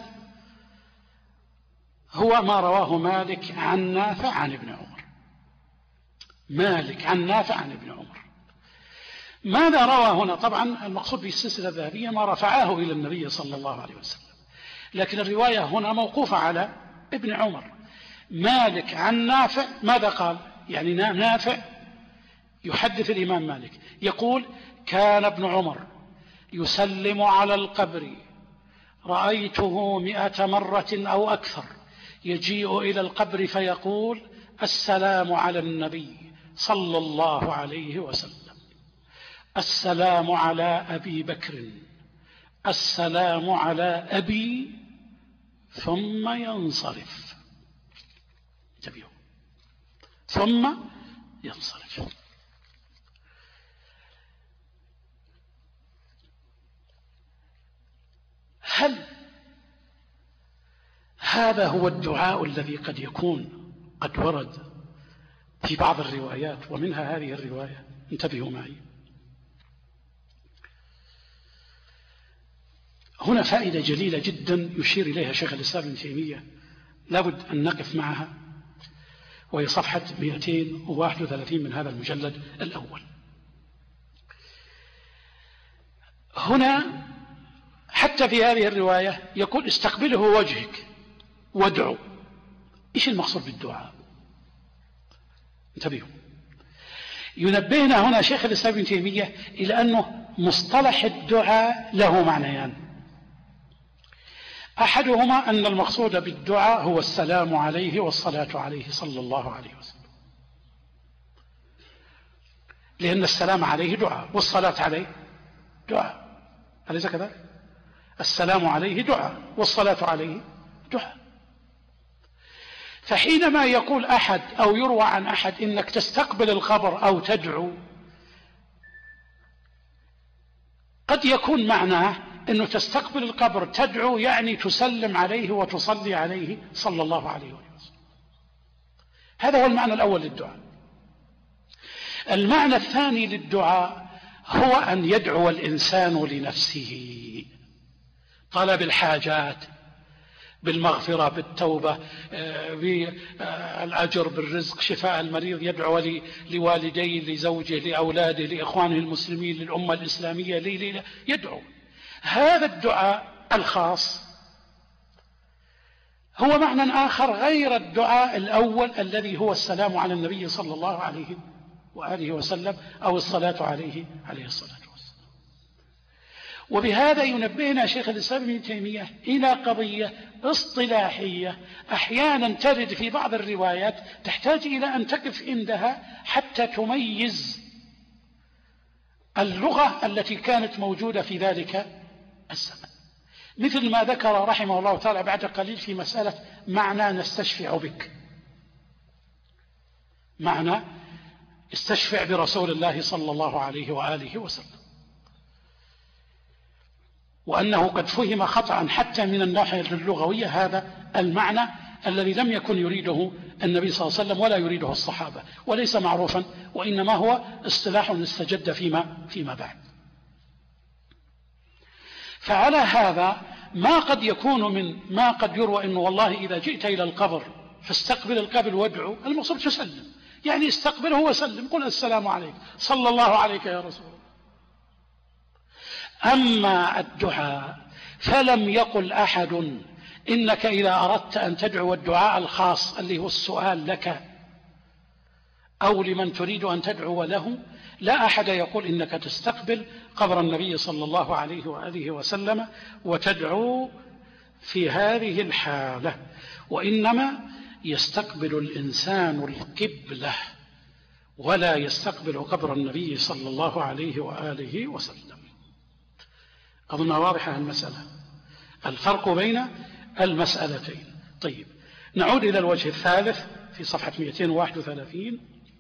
هو ما رواه مالك عن نافع عن ابن عمر. مالك عن نافع عن ابن عمر. ماذا روى هنا؟ طبعا المقصود بالسلسلة الذهبية ما رفعاه إلى النبي صلى الله عليه وسلم، لكن الرواية هنا موقوفة على ابن عمر. مالك عن نافع ماذا قال؟ يعني نافع يحدث الإمام مالك يقول كان ابن عمر يسلم على القبر رأيته مئة مرة أو أكثر، يجيء إلى القبر فيقول السلام على النبي صلى الله عليه وسلم، السلام على أبي بكر، السلام على أبي، ثم ينصرف. انتبهوا، ثم ينصرف. هل هذا هو الدعاء الذي قد يكون قد ورد في بعض الروايات ومنها هذه الرواية؟ انتبهوا معي، هنا فائدة جليلة جدا يشير إليها شيخ الإسلام ابن تيمية، لابد أن نقف معها، وهي صفحة مئتين وواحد وثلاثين من هذا المجلد الأول. هنا حتى في هذه الرواية يقول استقبله وجهك وادعو. إيش المقصود بالدعاء؟ انتبهوا، ينبهنا هنا شيخ الإسلام ابن تيمية إلى أنه مصطلح الدعاء له معنيان. أحدهما أن المقصود بالدعاء هو السلام عليه والصلاة عليه صلى الله عليه وسلم، لأن السلام عليه دعاء والصلاة عليه دعاء، أليس كذلك؟ السلام عليه دعاء والصلاة عليه دعاء. فحينما يقول أحد أو يروى عن أحد إنك تستقبل القبر أو تدعو، قد يكون معناه أنه تستقبل القبر تدعو يعني تسلم عليه وتصلي عليه صلى الله عليه وسلم. هذا هو المعنى الأول للدعاء. المعنى الثاني للدعاء هو أن يدعو الإنسان لنفسه، طلب الحاجات، بالمغفرة، بالتوبة، بالأجر، بالرزق، شفاء المريض، يدعو لوالديه، لزوجه، لأولاده، لإخوانه المسلمين، للأمة الإسلامية، لي لي يدعو. هذا الدعاء الخاص هو معنى آخر غير الدعاء الأول الذي هو السلام على النبي صلى الله عليه وآله وسلم أو الصلاة عليه عليه الصلاة والسلام. وبهذا ينبهنا شيخ الإسلام ابن تيمية إلى قضية اصطلاحية أحيانا ترد في بعض الروايات تحتاج إلى أن تقف عندها حتى تميز اللغة التي كانت موجودة في ذلك الزمن، مثل ما ذكر رحمه الله تعالى بعد قليل في مسألة معنى نستشفع بك، معنى استشفع برسول الله صلى الله عليه وآله وسلم، وأنه قد فهم خطأ حتى من الناحية اللغوية هذا المعنى الذي لم يكن يريده النبي صلى الله عليه وسلم ولا يريده الصحابة، وليس معروفا، وإنما هو اصطلاح استجد فيما, فيما بعد. فعلى هذا ما قد يكون من ما قد يروى أنه والله إذا جئت إلى القبر فاستقبل القبر وادعو، المقصود تسلم، يعني استقبله وسلم، قل السلام عليك صلى الله عليك يا رسول الله. أما الدعاء فلم يقل أحد إنك إذا أردت أن تدعو الدعاء الخاص اللي هو السؤال لك أو لمن تريد أن تدعو له، لا أحد يقول إنك تستقبل قبر النبي صلى الله عليه وآله وسلم وتدعو في هذه الحالة، وإنما يستقبل الإنسان القبلة ولا يستقبل قبر النبي صلى الله عليه وآله وسلم. أظن واضحة المسألة، الفرق بين المسألتين. طيب، نعود إلى الوجه الثالث في صفحة مئتين وواحد وثلاثين.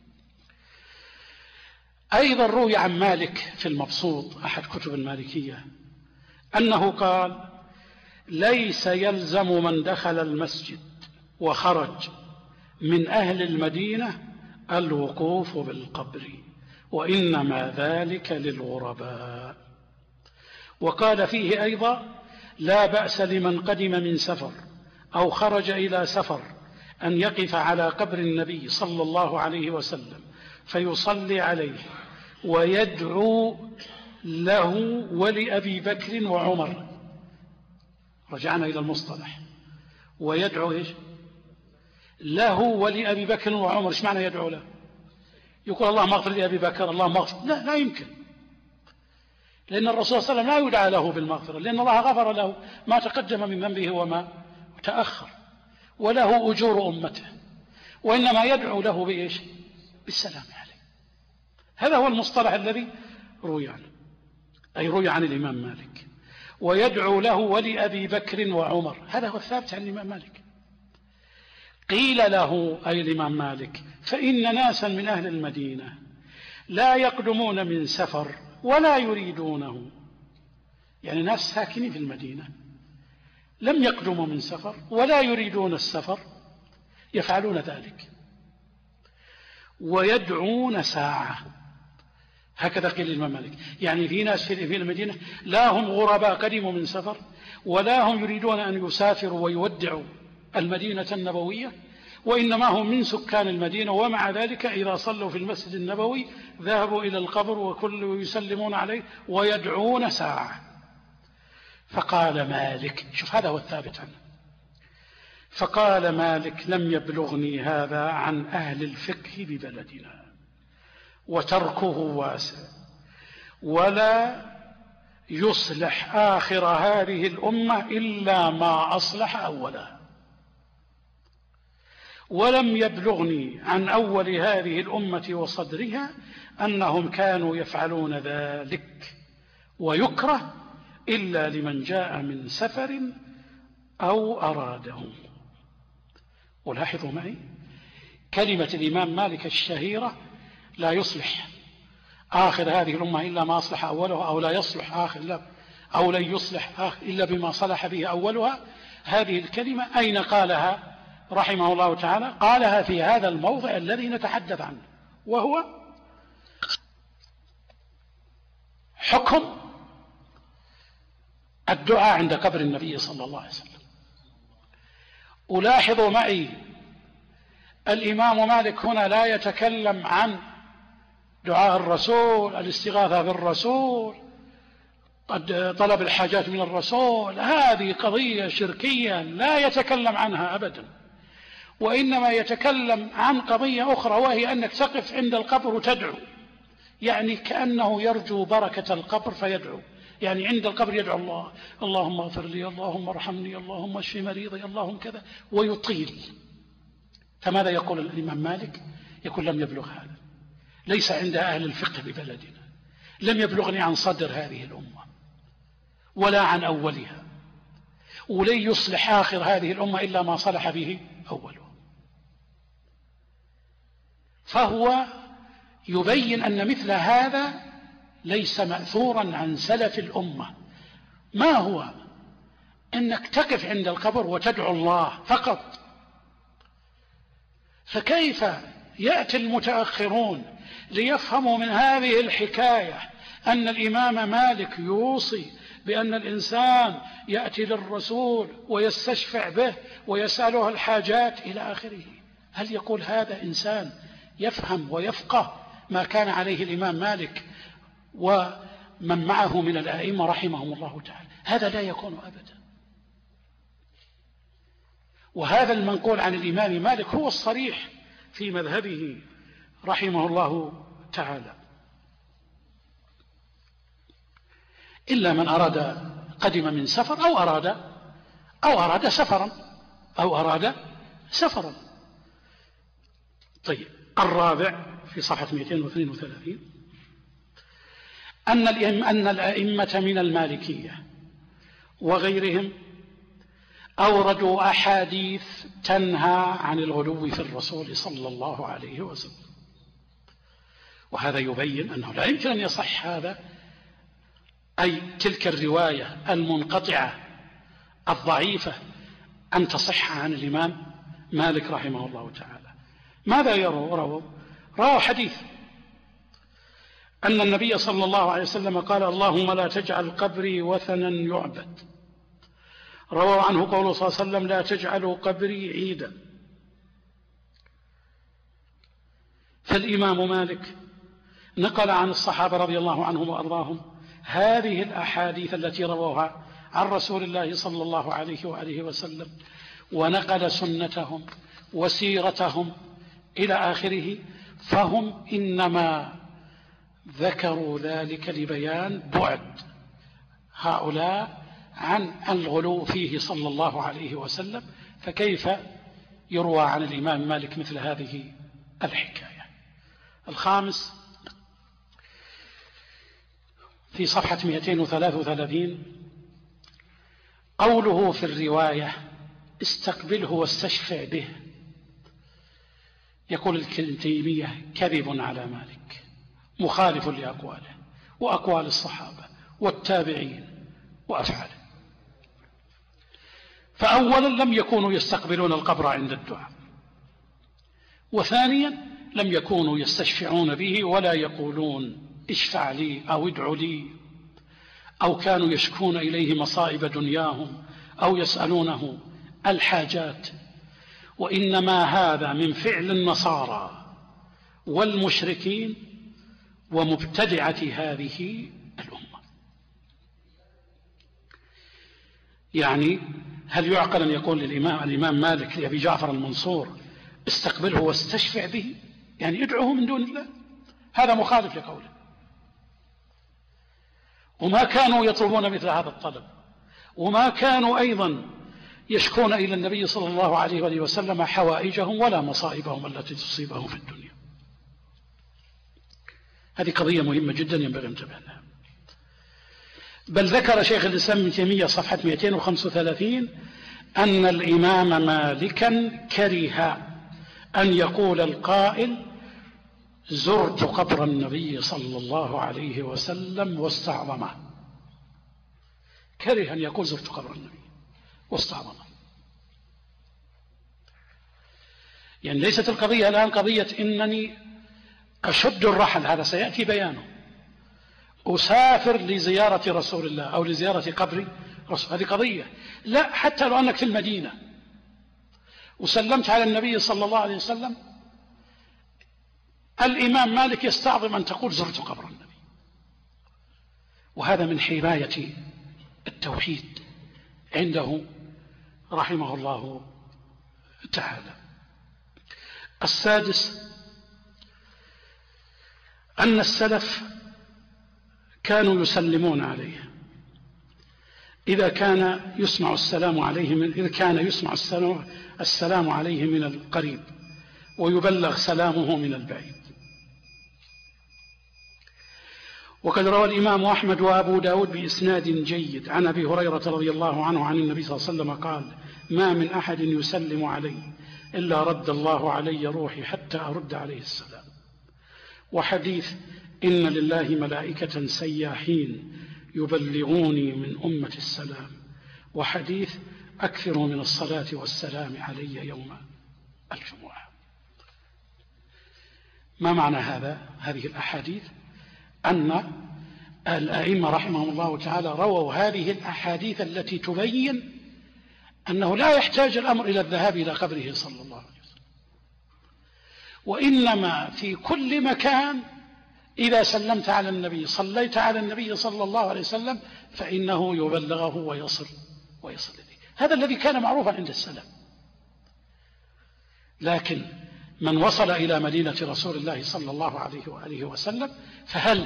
أيضا روي عن مالك في المبسوط أحد كتب المالكية أنه قال: ليس يلزم من دخل المسجد وخرج من أهل المدينة الوقوف بالقبر، وإنما ذلك للغرباء. وقال فيه أيضا: لا بأس لمن قدم من سفر أو خرج إلى سفر أن يقف على قبر النبي صلى الله عليه وسلم فيصلي عليه ويدعو له ولأبي بكر وعمر. رجعنا إلى المصطلح، ويدعو إيش؟ له ولأبي بكر وعمر. إيش معنى يدعو له؟ يقول اللهم اغفر لأبي بكر، اللهم اغفر، لا لا يمكن، لأن الرسول صلى الله عليه وسلم لا يدعى له بالمغفرة، لأن الله غفر له ما تقدم من ذنبه وما تأخر، وله أجور أمته، وإنما يدعو له بإيش؟ بالسلام عليه. هذا هو المصطلح الذي روي عنه، أي روي عن الإمام مالك. ويدعو له ولأبي بكر وعمر، هذا هو الثابت عن الإمام مالك. قيل له أي الإمام مالك: فإن ناسا من أهل المدينة لا يقدمون من سفر ولا يريدونه، يعني ناس ساكنين في المدينة لم يقدموا من سفر ولا يريدون السفر، يفعلون ذلك ويدعون ساعة. هكذا قيل الإمام مالك، يعني في ناس في المدينة لا هم غرباء قدموا من سفر ولا هم يريدون أن يسافروا ويودعوا المدينة النبوية، وإنما هم من سكان المدينة، ومع ذلك إذا صلوا في المسجد النبوي ذهبوا إلى القبر وكل يسلمون عليه ويدعون ساعة. فقال مالك، شوف هذا هو الثابت عنه، فقال مالك: لم يبلغني هذا عن أهل الفقه ببلدنا، وتركه واسع، ولا يصلح آخر هذه الأمة إلا ما أصلح أولها، ولم يبلغني عن أول هذه الأمة وصدرها أنهم كانوا يفعلون ذلك، ويكره إلا لمن جاء من سفر أو أراده. ولاحظوا معي كلمة الإمام مالك الشهيرة: لا يصلح آخر هذه الأمة إلا ما أصلح أولها، أو لا يصلح آخر لا أو لن يصلح آخر إلا بما صلح به أولها. هذه الكلمة أين قالها رحمه الله تعالى؟ قالها في هذا الموضع الذي نتحدث عنه، وهو حكم الدعاء عند قبر النبي صلى الله عليه وسلم. ألاحظوا معي الإمام مالك هنا لا يتكلم عن دعاء الرسول، الاستغاثة بالرسول، طلب الحاجات من الرسول، هذه قضية شركية لا يتكلم عنها أبدا، وإنما يتكلم عن قضية أخرى، وهي أنك تقف عند القبر وتدعو، يعني كأنه يرجو بركة القبر فيدعو، يعني عند القبر يدعو الله: اللهم اغفر لي، اللهم ارحمني، اللهم اشف مريضي، اللهم كذا، ويطيل. فماذا يقول الإمام مالك؟ يقول: لم يبلغ هذا، ليس عند أهل الفقه ببلدنا، لم يبلغني عن صدر هذه الأمة ولا عن أولها، ولن يصلح آخر هذه الأمة إلا ما صلح به أولها. فهو يبين أن مثل هذا ليس مأثورا عن سلف الأمة. ما هو؟ أنك تقف عند القبر وتدعو الله فقط. فكيف يأتي المتأخرون ليفهموا من هذه الحكاية أن الإمام مالك يوصي بأن الإنسان يأتي للرسول ويستشفع به ويسأله الحاجات إلى آخره؟ هل يقول هذا إنسان يفهم ويفقه ما كان عليه الإمام مالك ومن معه من الأئمة رحمهم الله تعالى؟ هذا لا يكون أبدا. وهذا المنقول عن الإمام مالك هو الصريح في مذهبه رحمه الله تعالى، إلا من أراد قدم من سفر أو أراد أو أراد سفرا أو أراد سفرا. طيب، الرابع في صفحة مئتين واثنين وثلاثين: أن أن الأئمة من المالكية وغيرهم أوردوا أحاديث تنهى عن الغلو في الرسول صلى الله عليه وسلم. وهذا يبين أنه لا يمكن أن يصح هذا، أي تلك الرواية المنقطعة الضعيفة أن تصح عن الإمام مالك رحمه الله تعالى. ماذا يروا؟ روا روا حديث أن النبي صلى الله عليه وسلم قال: اللهم لا تجعل قبري وثنا يعبد. رووا عنه قوله صلى الله عليه وسلم: لا تجعلوا قبري عيدا. فالإمام مالك نقل عن الصحابة رضي الله عنهم وأرضاهم هذه الأحاديث التي رووها عن رسول الله صلى الله عليه وآله وسلم، ونقل سنتهم وسيرتهم إلى آخره. فهم إنما ذكروا ذلك لبيان بعد هؤلاء عن الغلو فيه صلى الله عليه وسلم. فكيف يروى عن الإمام مالك مثل هذه الحكاية؟ الخامس في صفحة مئتين وثلاثة وثلاثين: قوله في الرواية: استقبله واستشفع به. يقول ابن تيمية: كذب على مالك، مخالف لأقواله وأقوال الصحابة والتابعين وأفعاله. فأولا لم يكونوا يستقبلون القبر عند الدعاء، وثانيا لم يكونوا يستشفعون به ولا يقولون اشفع لي أو ادعو لي، أو كانوا يشكون إليه مصائب دنياهم أو يسألونه الحاجات. وإنما هذا من فعل النصارى والمشركين ومبتدعة هذه الأمة. يعني هل يعقل أن يقول للإمام الإمام مالك لأبي جعفر المنصور: استقبله واستشفع به، يعني ادعوه من دون الله؟ هذا مخالف لقوله. وما كانوا يطلبون مثل هذا الطلب، وما كانوا أيضا يشكون إلى النبي صلى الله عليه وآله وسلم حوائجهم ولا مصائبهم التي تصيبهم في الدنيا. هذه قضية مهمة جدا ينبغي أن ننتبه لها. بل ذكر شيخ الإسلام ابن تيمية صفحة مئتين وخمسة وثلاثين أن الإمام مالكا كره أن يقول القائل زرت قبر النبي صلى الله عليه وسلم واستعظمه. كره أن يقول زرت قبر النبي واستعظمه. يعني ليست القضية الآن قضية إنني أشد الرحل، هذا سيأتي بيانه، أسافر لزيارة رسول الله أو لزيارة قبر رسول، هذه قضية. لا، حتى لو أنك في المدينة وسلمت على النبي صلى الله عليه وسلم، الإمام مالك يستعظم أن تقول زرت قبر النبي، وهذا من حماية التوحيد عنده رحمه الله تعالى. السادس أن السلف كانوا يسلمون عليه إذا كان يسمع السلام عليه من إذا كان يسمع السلام, السلام عليه من القريب ويبلغ سلامه من البعيد. وقد روى الإمام أحمد وأبو داود بإسناد جيد عن أبي هريرة رضي الله عنه عن النبي صلى الله عليه وسلم قال: ما من أحد يسلم علي إلا رد الله علي روحي حتى أرد عليه السلام. وحديث إن لله ملائكة سياحين يبلغوني من أمة السلام. وحديث أكثروا من الصلاة والسلام علي يوم الجمعة. ما معنى هذا؟ هذه الأحاديث أن الأئمة رحمهم الله تعالى رووا هذه الأحاديث التي تبين أنه لا يحتاج الأمر إلى الذهاب إلى قبره صلى الله عليه وسلم، وإنما في كل مكان إذا سلمت على النبي صليت على النبي صلى الله عليه وسلم فإنه يبلغه ويصل ويصل إليه. هذا الذي كان معروفا عند السلف. لكن من وصل إلى مدينة رسول الله صلى الله عليه وآله وسلم فهل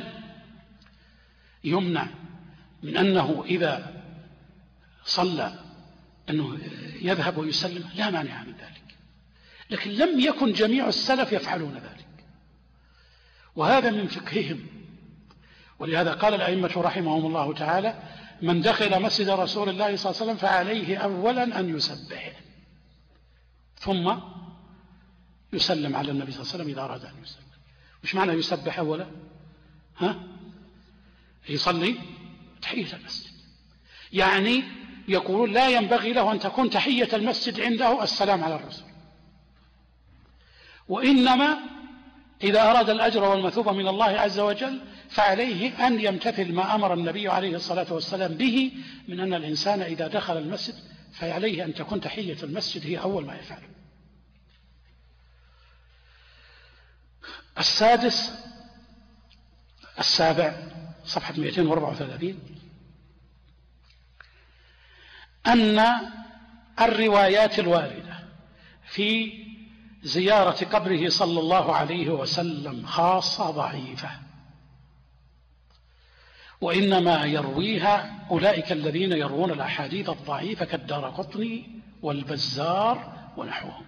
يمنع من أنه إذا صلى أنه يذهب ويسلم؟ لا مانع من ذلك، لكن لم يكن جميع السلف يفعلون ذلك، وهذا من فقههم. ولهذا قال الأئمة رحمهم الله تعالى: من دخل مسجد رسول الله صلى الله عليه وسلم فعليه أولا أن يسبح ثم يسلم على النبي صلى الله عليه وسلم إذا أراد أن يسلم. وش معنى يسبح أولا؟ ها؟ يصلي تحية المسجد، يعني يقولون لا ينبغي له أن تكون تحية المسجد عنده السلام على الرسول، وإنما إذا أراد الأجر والمثوبة من الله عز وجل فعليه أن يمتثل ما أمر النبي عليه الصلاة والسلام به من أن الإنسان إذا دخل المسجد فعليه أن تكون تحية المسجد هي أول ما يفعل. السادس السابع صفحة مئتين وأربعة وثلاثين أن الروايات الواردة في زيارة قبره صلى الله عليه وسلم خاصة ضعيفة، وإنما يرويها أولئك الذين يروون الأحاديث الضعيفة كالدارقطني والبزار ونحوهم.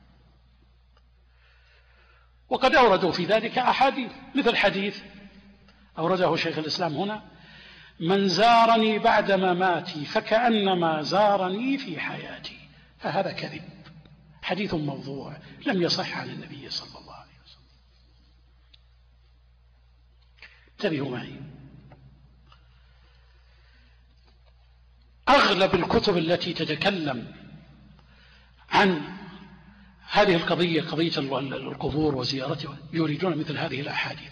وقد أوردوا في ذلك أحاديث، مثل حديث أورده شيخ الإسلام هنا: من زارني بعد مماتي فكأنما زارني في حياتي. فهذا كذب، حديث موضوع لم يصح عن النبي صلى الله عليه وسلم. انتبهوا معي، أغلب الكتب التي تتكلم عن هذه القضية، قضية القبور وزيارتها، يريدون مثل هذه الأحاديث.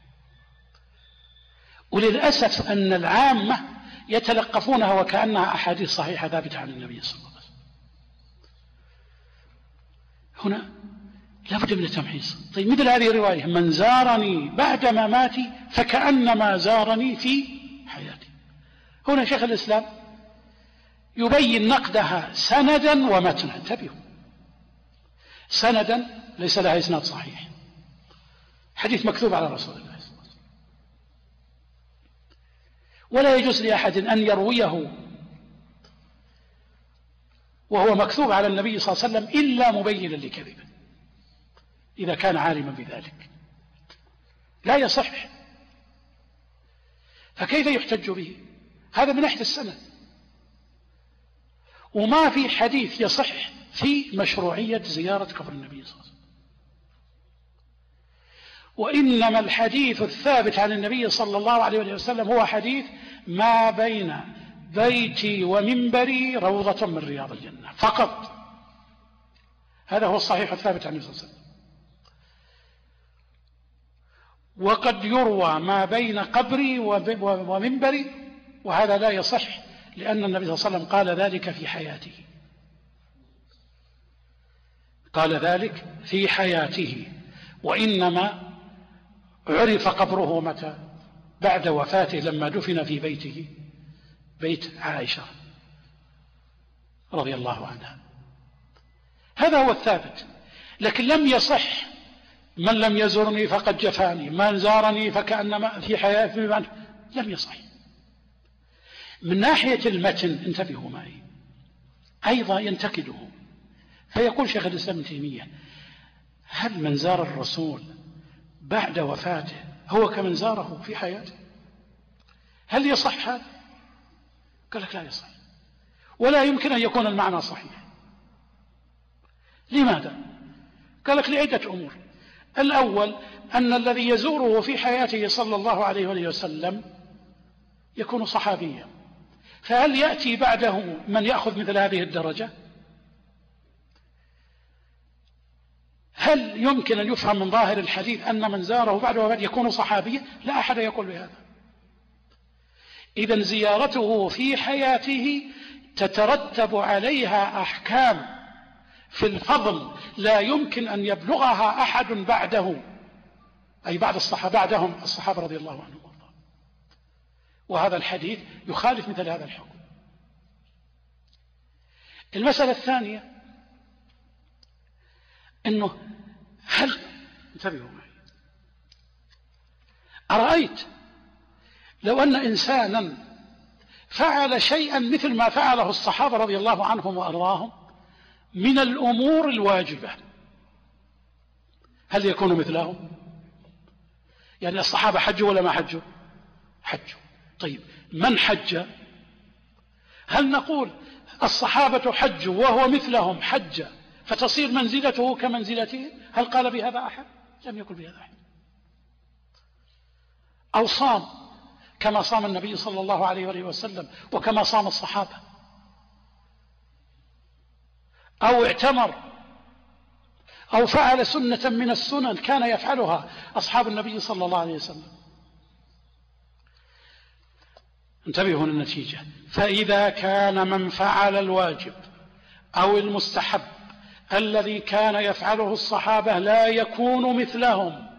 وللأسف أن العامة يتلقفونها وكأنها أحاديث صحيحة ثابتة عن النبي صلى الله عليه وسلم. هنا لا بد من التمحيص. طيب مثل هذه الرواية: من زارني بعد مماتي فكأنما زارني في حياتي. هنا شيخ الإسلام يبين نقدها سندا ومتنا. انتبهوا، سندا ليس لها إسناد صحيح، حديث مكتوب على رسول الله صلى الله عليه وسلم، ولا يجوز لأحد أن يرويه وهو مكتوب على النبي صلى الله عليه وسلم إلا مبينا لكذبه إذا كان عالما بذلك، لا يصح. فكيف يحتج به؟ هذا من ناحية السند. وما في حديث يصح في مشروعية زيارة قبر النبي صلى الله عليه وسلم. وإنما الحديث الثابت عن النبي صلى الله عليه وسلم هو حديث ما بين بيتي ومنبري روضة من رياض الجنة فقط. هذا هو الصحيح الثابت عن النبي صلى الله عليه وسلم. وقد يروى ما بين قبري ومنبري، وهذا لا يصح، لأن النبي صلى الله عليه وسلم قال ذلك في حياته، قال ذلك في حياته، وإنما عرف قبره متى؟ بعد وفاته لما دفن في بيته، بيت عائشة رضي الله عنها. هذا هو الثابت. لكن لم يصح من لم يزرني فقد جفاني، من زارني فكأنما في حياتي، لم يصح. من ناحية المتن انتبهوا معي أيضا ينتقده، فيقول شيخ الإسلام ابن تيمية: هل من زار الرسول بعد وفاته هو كمن زاره في حياته؟ هل يصح هذا؟ قال لك لا يصح، ولا يمكن أن يكون المعنى صحيح. لماذا؟ قال لك لعدة أمور. الأول أن الذي يزوره في حياته صلى الله عليه وسلم يكون صحابيا، فهل يأتي بعده من يأخذ مثل هذه الدرجة؟ هل يمكن أن يفهم من ظاهر الحديث أن من زاره بعد وفاته يكون صحابيا؟ لا أحد يقول بهذا. إذن زيارته في حياته تترتب عليها أحكام في الفضل لا يمكن أن يبلغها أحد بعده، أي بعد الصحابة بعدهم الصحابة رضي الله عنهم وارضاهم. وهذا الحديث يخالف مثل هذا الحكم. المسألة الثانية أنه هل انتبهوا معي، أرأيت لو أن إنسانا فعل شيئا مثل ما فعله الصحابة رضي الله عنهم وأرضاهم من الأمور الواجبة، هل يكون مثلهم؟ يعني الصحابة حجوا ولا ما حجوا؟ حجوا. طيب من حج؟ هل نقول الصحابة حجوا وهو مثلهم حج فتصير منزلته كمنزلته؟ هل قال بهذا أحد؟ لم يقل بهذا أحد. أو صام كما صام النبي صلى الله عليه وسلم وكما صام الصحابة، أو اعتمر، أو فعل سنة من السنن كان يفعلها أصحاب النبي صلى الله عليه وسلم. انتبهوا للنتيجة. فإذا كان من فعل الواجب أو المستحب الذي كان يفعله الصحابة لا يكون مثلهم،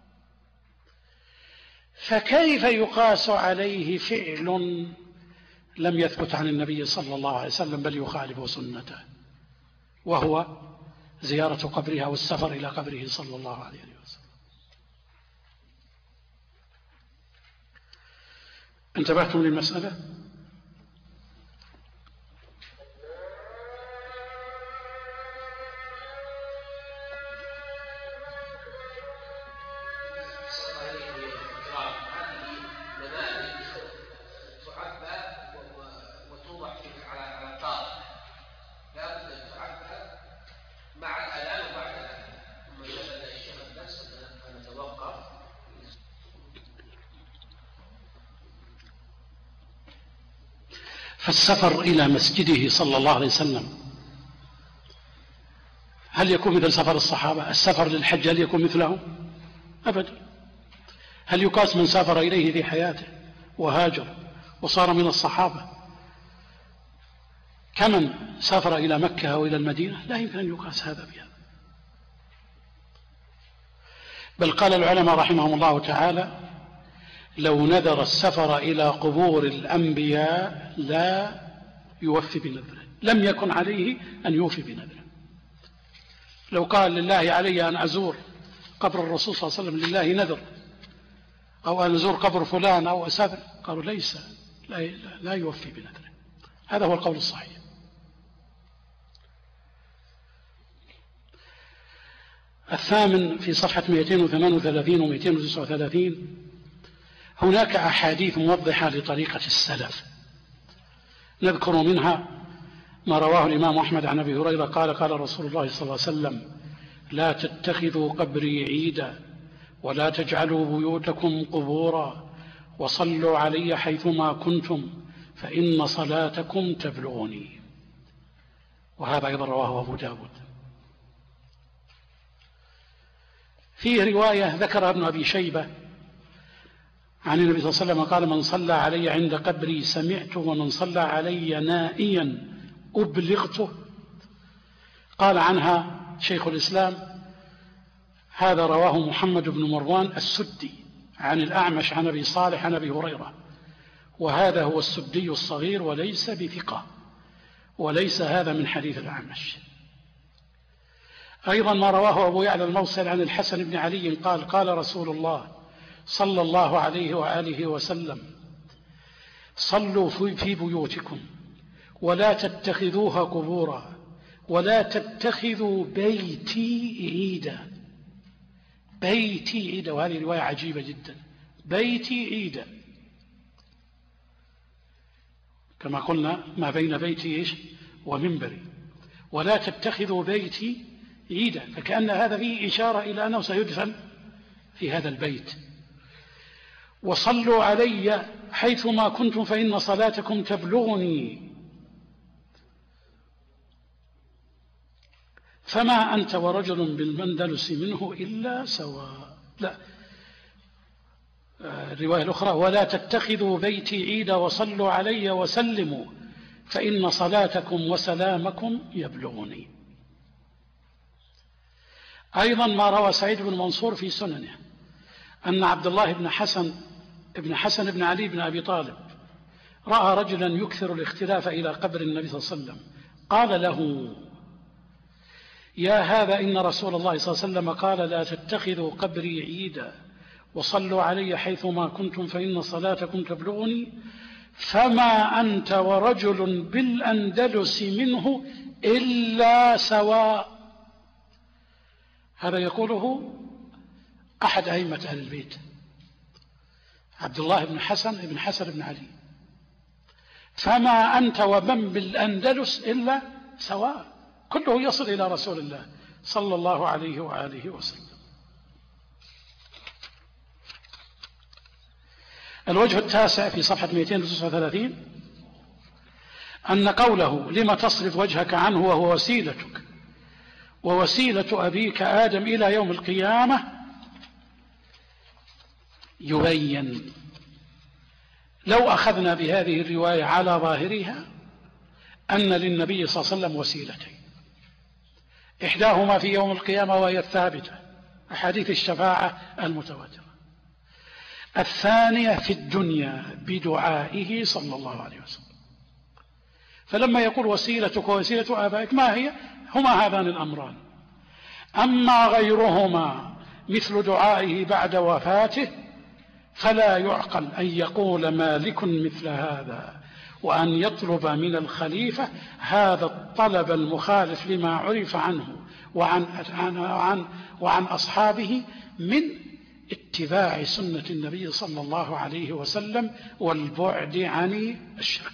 فكيف يقاس عليه فعل لم يثبت عن النبي صلى الله عليه وسلم بل يخالف سنته، وهو زيارة قبرها والسفر إلى قبره صلى الله عليه وسلم؟ انتبهتم للمسألة؟ فالسفر إلى مسجده صلى الله عليه وسلم هل يكون مثل سفر الصحابة؟ السفر للحج هل يكون مثله؟ أبدا. هل يقاس من سافر إليه في حياته وهاجر وصار من الصحابة كمن سافر إلى مكة أو إلى المدينة؟ لا يمكن أن يقاس هذا بهذا. بل قال العلماء رحمهم الله تعالى: لو نذر السفر إلى قبور الأنبياء لا يوفي بنذره، لم يكن عليه أن يوفي بنذره. لو قال لله علي أن أزور قبر الرسول صلى الله عليه وسلم لله نذر، أو أن أزور قبر فلان أو أسافر، قالوا ليس لا, لا يوفي بنذره. هذا هو القول الصحيح. الثامن في صفحة مئتين وثمانية وثلاثين و مئتين وتسعة وثلاثين هناك أحاديث موضحة لطريقة السلف نذكر منها ما رواه الإمام أحمد عن أبي هريرة قال قال رسول الله صلى الله عليه وسلم: لا تتخذوا قبري عيدا ولا تجعلوا بيوتكم قبورا وصلوا علي حيثما كنتم فإن صلاتكم تبلغني. وهذا أيضا رواه أبو داود. فيه رواية ذكر ابن أبي شيبة عن النبي صلى الله عليه وسلم قال: من صلى علي عند قبري سمعته ومن صلى علي نائيا أبلغته. قال عنها شيخ الإسلام: هذا رواه محمد بن مروان السدي عن الأعمش عن أبي صالح عن أبي هريرة، وهذا هو السدي الصغير وليس بثقة، وليس هذا من حديث الأعمش. أيضا ما رواه أبو يعلى الموصل عن الحسن بن علي قال: قال رسول الله صلى الله عليه وآله وسلم: صلوا في بيوتكم ولا تتخذوها قبورا ولا تتخذوا بيتي عيدا. بيتي عيدا، وهذه رواية عجيبة جدا، بيتي عيدا، كما قلنا ما بين بيتي إيش ومنبري. ولا تتخذوا بيتي عيدا، فكأن هذا فيه إشارة إلى أنه سيدفن في هذا البيت. وصلوا علي حيثما كنتم فإن صلاتكم تبلغني. فما أنت ورجل بالمندلس منه إلا سواء. لا، الرواية الأخرى: ولا تتخذوا بيتي عيدا وصلوا علي وسلموا فإن صلاتكم وسلامكم يبلغني. أيضا ما روى سعيد بن منصور في سننه أن عبد الله بن حسن ابن حسن بن علي بن أبي طالب رأى رجلا يكثر الاختلاف إلى قبر النبي صلى الله عليه وسلم، قال له: يا هذا إن رسول الله صلى الله عليه وسلم قال: لا تتخذوا قبري عيدا وصلوا علي حيثما كنتم فإن صلاتكم تبلغني. فما أنت ورجل بالأندلس منه إلا سواء. هذا يقوله أحد أئمة أهل البيت عبد الله بن حسن بن حسن بن علي. فما أنت ومن بالأندلس إلا سواء، كله يصل إلى رسول الله صلى الله عليه وآله وسلم. الوجه التاسع في صفحة مئتين وتسعة وثلاثين أن قوله: لما تصرف وجهك عنه وهو وسيلتك ووسيلة أبيك آدم إلى يوم القيامة، يبين لو أخذنا بهذه الرواية على ظاهرها أن للنبي صلى الله عليه وسلم وسيلتين، إحداهما في يوم القيامة وهي الثابتة، أحاديث الشفاعة المتواترة، الثانية في الدنيا بدعائه صلى الله عليه وسلم. فلما يقول وسيلتك ووسيلة آبائك، ما هي؟ هما هذان الأمران. أما غيرهما مثل دعائه بعد وفاته فلا يعقل أن يقول مالك مثل هذا وأن يطلب من الخليفة هذا الطلب المخالف لما عرف عنه وعن, وعن, وعن أصحابه من اتباع سنة النبي صلى الله عليه وسلم والبعد عن الشرك.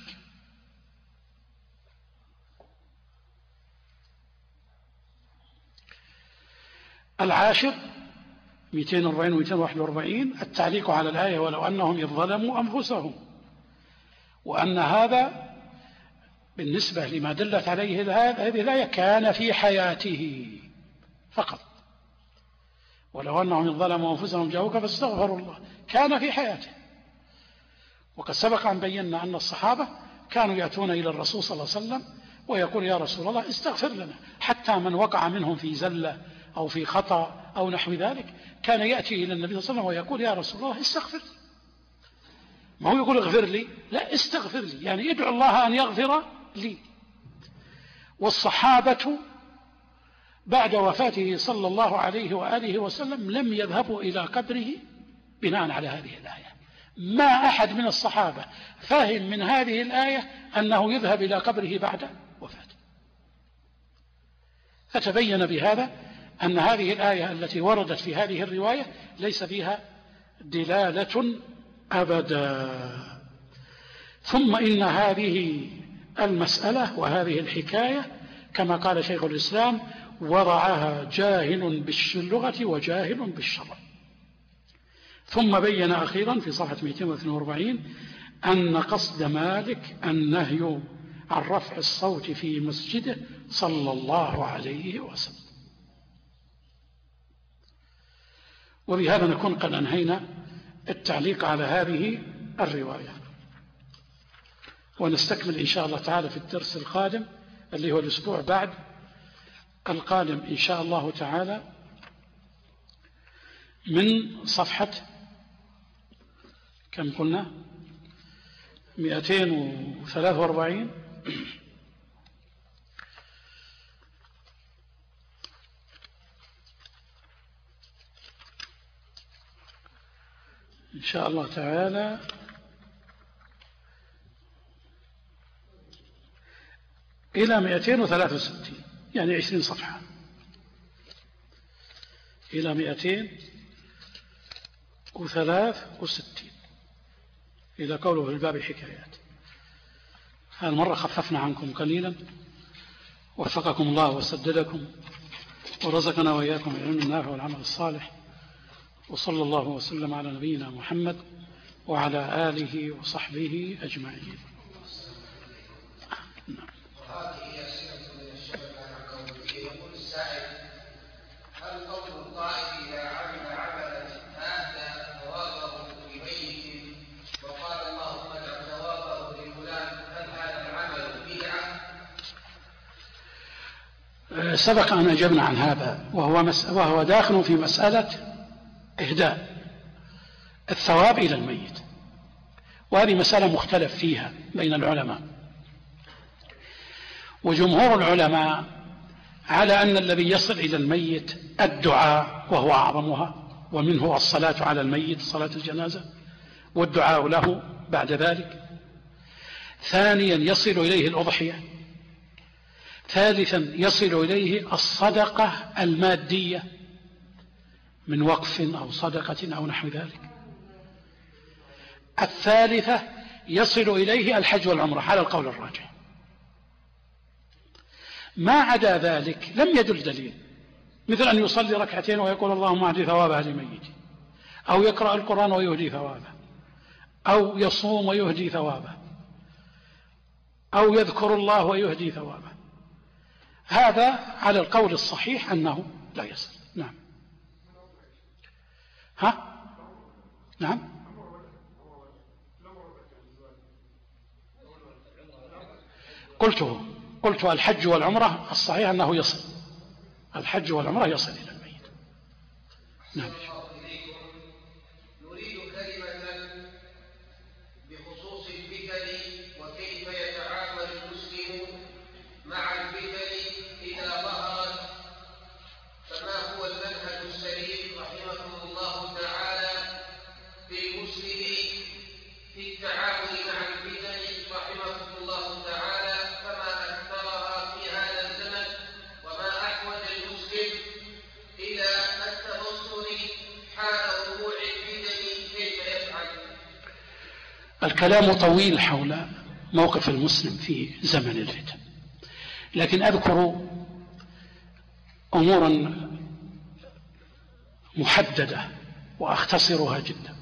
العاشر مئتين وأربعين ومئتين وواحد وأربعين التعليق على الآية: ولو أنهم إذ ظلموا أنفسهم، وأن هذا بالنسبة لما دلت عليه هذه الآية كان في حياته فقط. ولو أنهم إذ ظلموا أنفسهم جاءوك فاستغفروا الله، كان في حياته. وقد سبق أن بينا أن الصحابة كانوا يأتون إلى الرسول صلى الله عليه وسلم ويقول: يا رسول الله استغفر لنا. حتى من وقع منهم في زلة أو في خطأ أو نحو ذلك كان يأتي إلى النبي صلى الله عليه وسلم ويقول: يا رسول الله استغفر لي. ما هو يقول اغفر لي، لا، استغفر لي، يعني ادعو الله أن يغفر لي. والصحابة بعد وفاته صلى الله عليه وآله وسلم لم يذهبوا إلى قبره بناء على هذه الآية. ما أحد من الصحابة فهم من هذه الآية أنه يذهب إلى قبره بعد وفاته. فتبين بهذا أن هذه الآية التي وردت في هذه الرواية ليس فيها دلالة أبدا. ثم إن هذه المسألة وهذه الحكاية كما قال شيخ الإسلام: وضعها جاهل باللغة وجاهل بالشرع. ثم بين أخيرا في صفحة مئتين واثنين وأربعين أن قصد مالك النهي عن رفع الصوت في مسجده صلى الله عليه وسلم. وبهذا نكون قد أنهينا التعليق على هذه الرواية، ونستكمل إن شاء الله تعالى في الدرس القادم اللي هو الأسبوع بعد القادم إن شاء الله تعالى من صفحة كم قلنا مئتين وثلاثة وأربعين إن شاء الله تعالى إلى مئتين وثلاثة وستين، يعني عشرين صفحة إلى مئتين وثلاث وستين إلى قوله في الباب حكايات. هالمرة خففنا عنكم قليلا، وفقكم الله وسددكم ورزقنا وإياكم العلم النافع والعمل الصالح، وصلى الله وسلم على نبينا محمد وعلى آله وصحبه أجمعين. نعم. وهذه أسئلة من الشباب عن قوله. يقول السائل: هل قول القائل إذا عمل عملا آتى ثوابه لميت وقال اللهم اجعل ثوابه لفلان، هل هذا العمل بدعة؟ سبق أن أجبنا عن هذا، وهو, مس... وهو داخل في مسألة إهداء الثواب إلى الميت، وهذه مسألة مختلف فيها بين العلماء. وجمهور العلماء على أن الذي يصل إلى الميت الدعاء وهو أعظمها، ومنه الصلاة على الميت صلاة الجنازة والدعاء له بعد ذلك. ثانيا يصل إليه الأضحية. ثالثا يصل إليه الصدقة المادية من وقف أو صدقة أو نحو ذلك. الثالثة يصل إليه الحج والعمرة على القول الراجح. ما عدا ذلك لم يدل دليل، مثل أن يصلي ركعتين ويقول اللهم اهد ثوابها لميتي، أو يقرأ القرآن ويهدي ثوابه، أو يصوم ويهدي ثوابه، أو يذكر الله ويهدي ثوابه. هذا على القول الصحيح أنه لا يصل. نعم. ها؟ نعم. قلته قلت الحج والعمرة الصحيح أنه يصل، الحج والعمرة يصل إلى الميت. نعم. نريد كلمة بخصوص الفتن وكيف يتعامل المسلم مع الفتن إذا ظهرت، فما هو المنهج السليم رحمكم الله تعالى للمسلم في التعامل مع الفتن رحمكم الله تعالى، فما أكثرها في هذا الزمن، وما أحوج المسلم إلى التبصر حال وقوع الفتن كيف يفعل؟ الكلام طويل حول موقف المسلم في زمن الفتن، لكن أذكر أمورا محددة وأختصرها جدا.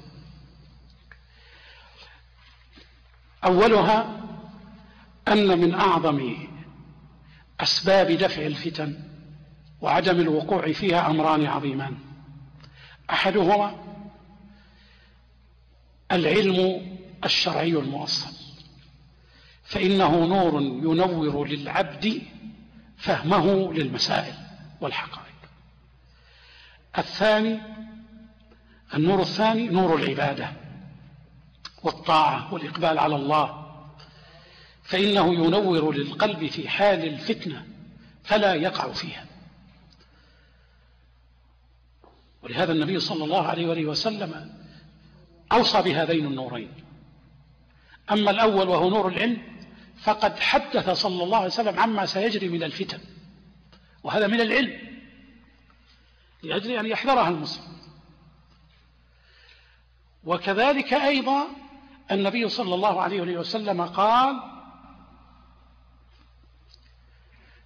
أولها أن من أعظم أسباب دفع الفتن وعدم الوقوع فيها أمران عظيمان. أحدهما العلم الشرعي المؤصل، فإنه نور ينور للعبد فهمه للمسائل والحقائق. الثاني النور الثاني نور العبادة والطاعة والإقبال على الله، فإنه ينور للقلب في حال الفتنة فلا يقع فيها. ولهذا النبي صلى الله عليه وآله وسلم أوصى بهذين النورين. أما الأول وهو نور العلم فقد حدث صلى الله عليه وسلم عما سيجري من الفتن، وهذا من العلم لأجل أن يحذرها المسلم. وكذلك أيضا النبي صلى الله عليه وسلم قال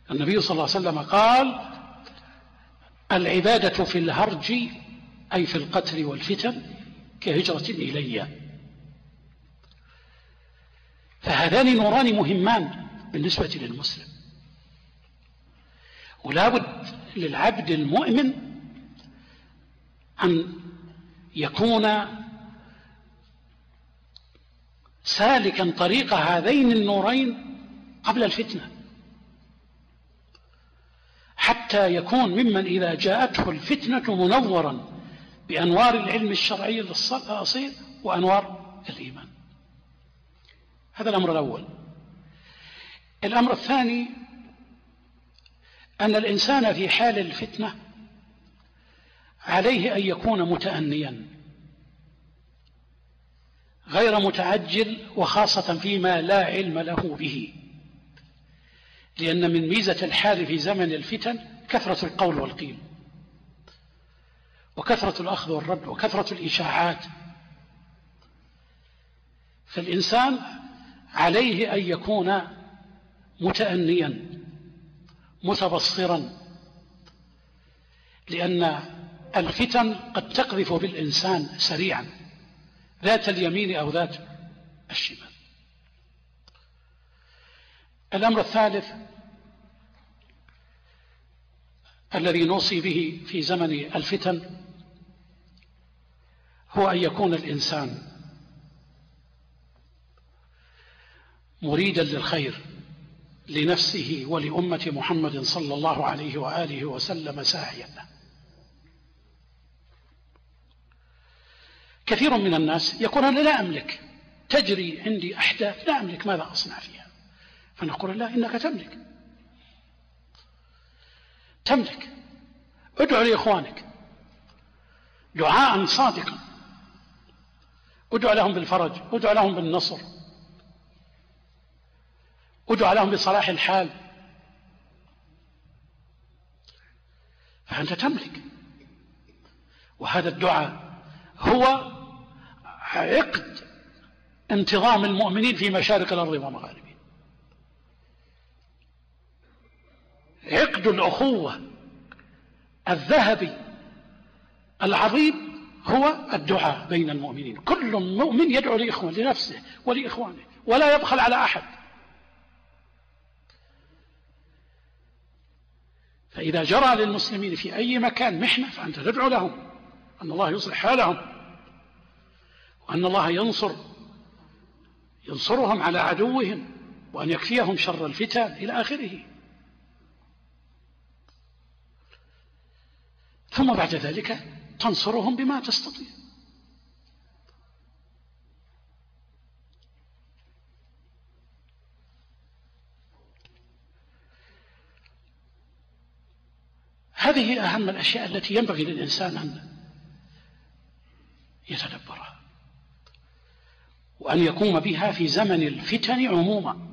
النبي صلى الله عليه وسلم قال: العبادة في الهرج أي في القتل والفتن كهجرة إلي. فهذان نوران مهمان بالنسبة للمسلم، ولا بد للعبد المؤمن أن يكون سالكا طريق هذين النورين قبل الفتنة، حتى يكون ممن إذا جاءته الفتنة منورا بأنوار العلم الشرعي الأصيل وأنوار الإيمان. هذا الأمر الأول. الأمر الثاني أن الإنسان في حال الفتنة عليه أن يكون متأنيا غير متعجل، وخاصة فيما لا علم له به، لأن من ميزة الحال في زمن الفتن كثرة القول والقيل، وكثرة الأخذ والرد، وكثرة الإشاعات. فالإنسان عليه أن يكون متأنيا متبصرا، لأن الفتن قد تقذف بالإنسان سريعا ذات اليمين أو ذات الشمال. الأمر الثالث الذي نوصي به في زمن الفتن هو أن يكون الإنسان مريدا للخير لنفسه ولأمة محمد صلى الله عليه وآله وسلم ساعيا له. كثير من الناس يقول: أنا لا أملك، تجري عندي أحداث لا أملك، ماذا أصنع فيها؟ فنقول: لا، إنك تملك، تملك. ادعو لإخوانك دعاء صادقا، ادعو لهم بالفرج، ادعو لهم بالنصر، ادعو لهم بصلاح الحال، فأنت تملك. وهذا الدعاء هو عقد انتظام المؤمنين في مشارق الأرض ومغاربها، عقد الأخوة الذهبي العظيم هو الدعاء بين المؤمنين. كل مؤمن يدعو لإخوانه، لنفسه ولإخوانه، ولا يبخل على أحد. فإذا جرى للمسلمين في أي مكان محنة فأنت تدعو لهم أن الله يصلح حالهم، وأن الله ينصر ينصرهم على عدوهم، وأن يكفيهم شر الفتن إلى آخره. ثم بعد ذلك تنصرهم بما تستطيع. هذه أهم الأشياء التي ينبغي للإنسان أن يتدبرها وأن يقوم بها في زمن الفتن عموما.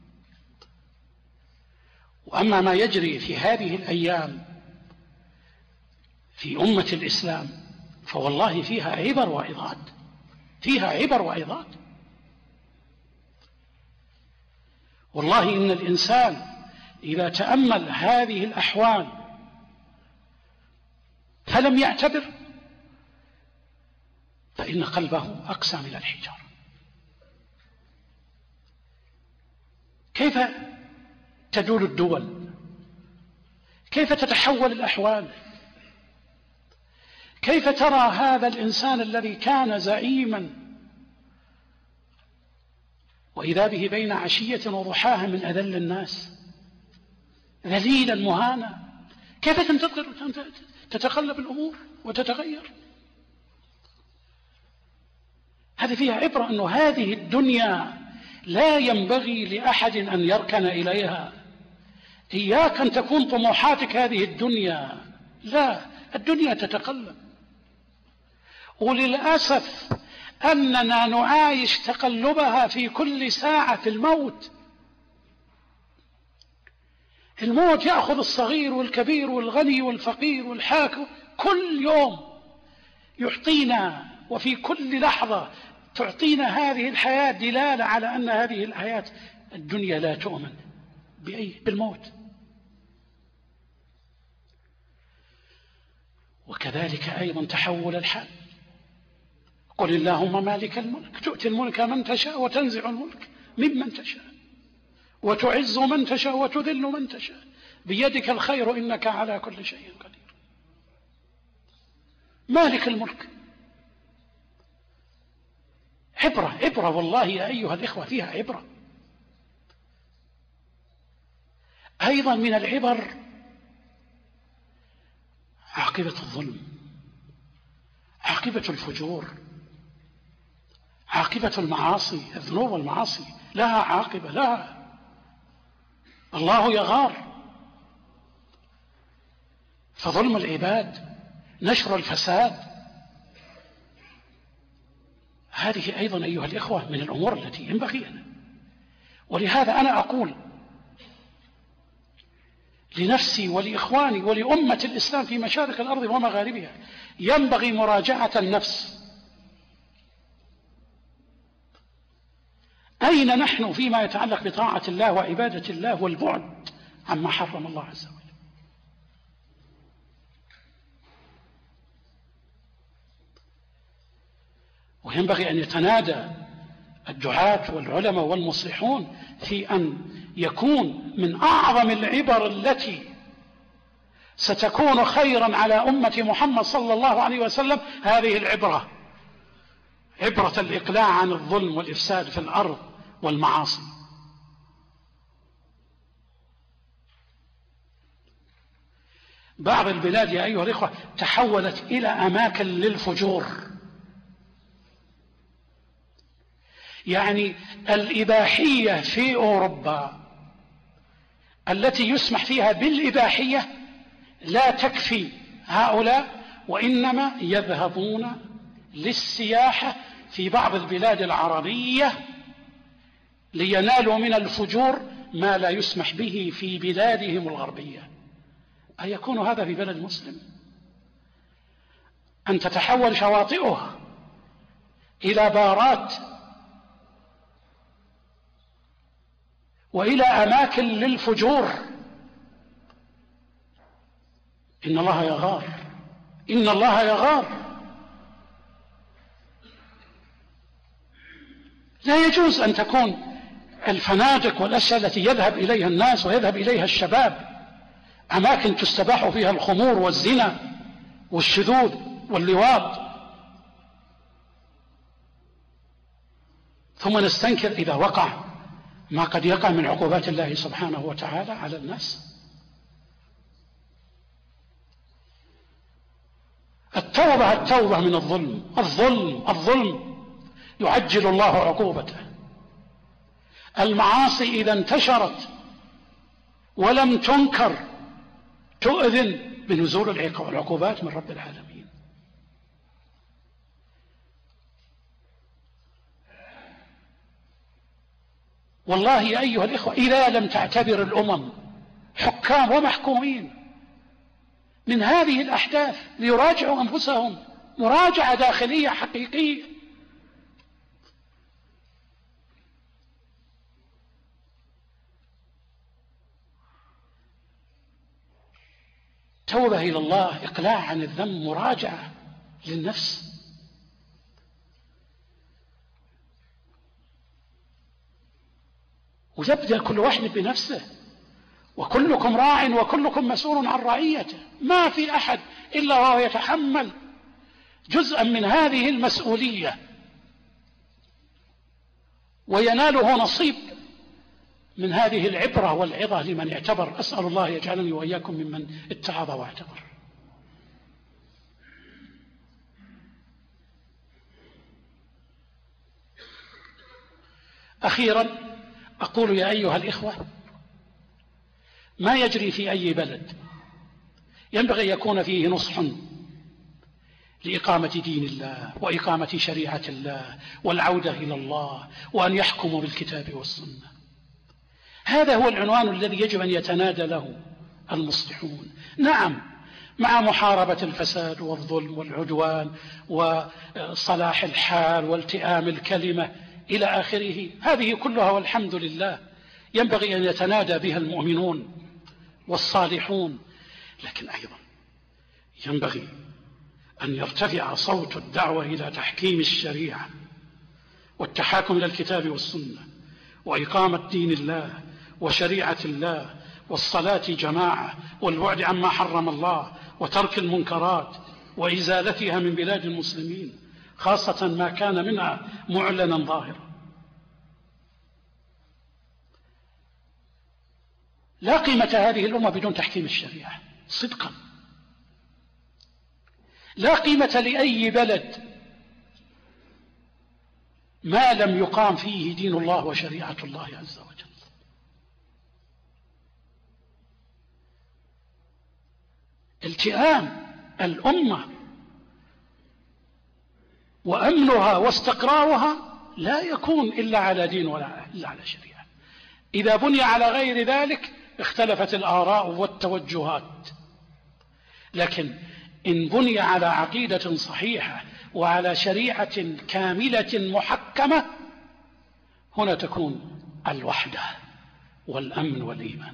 وأما ما يجري في هذه الأيام في أمة الإسلام فوالله فيها عبر وعظات، فيها عبر وعظات. والله إن الإنسان إذا تأمل هذه الأحوال فلم يعتبر فإن قلبه أقسى من الحجارة. كيف تدور الدول؟ كيف تتحول الأحوال؟ كيف ترى هذا الإنسان الذي كان زعيما وإذا به بين عشية وضحاها من أذل الناس، ذليلا مهانا؟ كيف تنتقل تتقلب الأمور وتتغير؟ هذه فيها عبرة أنه هذه الدنيا لا ينبغي لأحد أن يركن إليها. إياك أن تكون طموحاتك هذه الدنيا، لا، الدنيا تتقلب. وللأسف أننا نعايش تقلبها في كل ساعة في الموت. الموت يأخذ الصغير والكبير والغني والفقير والحاكم، كل يوم يعطينا، وفي كل لحظة تعطينا هذه الحياة دلالة على أن هذه الحياة الدنيا لا تؤمن بأي بالموت. وكذلك أيضا تحول الحال. قل اللهم مالك الملك تؤتي الملك من تشاء وتنزع الملك ممن تشاء وتعز من تشاء وتذل من تشاء بيدك الخير إنك على كل شيء قدير. مالك الملك عبرة عبرة والله يا أيها الإخوة فيها عبرة. أيضا من العبر عاقبة الظلم، عاقبة الفجور، عاقبة المعاصي. الذنوب والمعاصي لها عاقبة، لها الله يغار. فظلم العباد، نشر الفساد، هذه أيضا أيها الإخوة من الأمور التي ينبغي لنا. ولهذا أنا أقول لنفسي ولإخواني ولأمة الإسلام في مشارق الأرض ومغاربها ينبغي مراجعة النفس. أين نحن فيما يتعلق بطاعة الله وعبادة الله والبعد عما حرم الله عز وجل؟ وينبغي أن يتنادى الدعاة والعلماء والمصلحون في أن يكون من أعظم العبر التي ستكون خيرا على أمة محمد صلى الله عليه وسلم هذه العبرة، عبرة الإقلاع عن الظلم والإفساد في الأرض والمعاصي. بعض البلاد يا أيها الإخوة تحولت إلى أماكن للفجور، يعني الإباحية في أوروبا التي يسمح فيها بالإباحية لا تكفي هؤلاء، وإنما يذهبون للسياحة في بعض البلاد العربية لينالوا من الفجور ما لا يسمح به في بلادهم الغربية. أيكون هذا في بلد مسلم؟ أن تتحول شواطئه إلى بارات وإلى أماكن للفجور. إن الله يغار، إن الله يغار. لا يجوز أن تكون الفنادق والأشياء التي يذهب إليها الناس ويذهب إليها الشباب أماكن تستباح فيها الخمور والزنا والشذوذ واللواط، ثم نستنكر إذا وقع ما قد يقع من عقوبات الله سبحانه وتعالى على الناس. التوبة التوبة من الظلم، الظلم الظلم يعجل الله عقوبته. المعاصي إذا انتشرت ولم تنكر تؤذن بنزول العقوبات من رب العالمين. والله يا أيها الإخوة إذا لم تعتبر الأمم حكام ومحكومين من هذه الأحداث ليراجعوا أنفسهم مراجعة داخلية حقيقية، توبة إلى الله، إقلاع عن الذنب، مراجعة للنفس. ويبدأ كل واحد بنفسه، وكلكم راع وكلكم مسؤول عن رعيته. ما في أحد إلا وهو يتحمل جزءا من هذه المسؤولية ويناله نصيب من هذه العبرة والعظة لمن اعتبر. أسأل الله يجعلني وإياكم ممن اتعظ واعتبر. أخيرا أقول يا أيها الإخوة ما يجري في أي بلد ينبغي يكون فيه نصح لإقامة دين الله وإقامة شريعة الله والعودة إلى الله وأن يحكموا بالكتاب والسنة. هذا هو العنوان الذي يجب أن يتنادى له المصلحون. نعم، مع محاربة الفساد والظلم والعدوان وصلاح الحال والتئام الكلمة إلى آخره، هذه كلها والحمد لله ينبغي أن يتنادى بها المؤمنون والصالحون. لكن أيضا ينبغي أن يرتفع صوت الدعوة إلى تحكيم الشريعة والتحاكم إلى الكتاب والسنة وإقامة دين الله وشريعة الله والصلاة جماعة والبعد عما حرم الله وترك المنكرات وإزالتها من بلاد المسلمين، خاصة ما كان منها معلنا ظاهرا. لا قيمة هذه الأمة بدون تحكيم الشريعة صدقا. لا قيمة لأي بلد ما لم يقام فيه دين الله وشريعة الله عز وجل. التئام الأمة وأمنها واستقرارها لا يكون إلا على دين ولا إلا على شريعة. إذا بني على غير ذلك اختلفت الآراء والتوجهات، لكن إن بني على عقيدة صحيحة وعلى شريعة كاملة محكمة هنا تكون الوحدة والأمن والإيمان.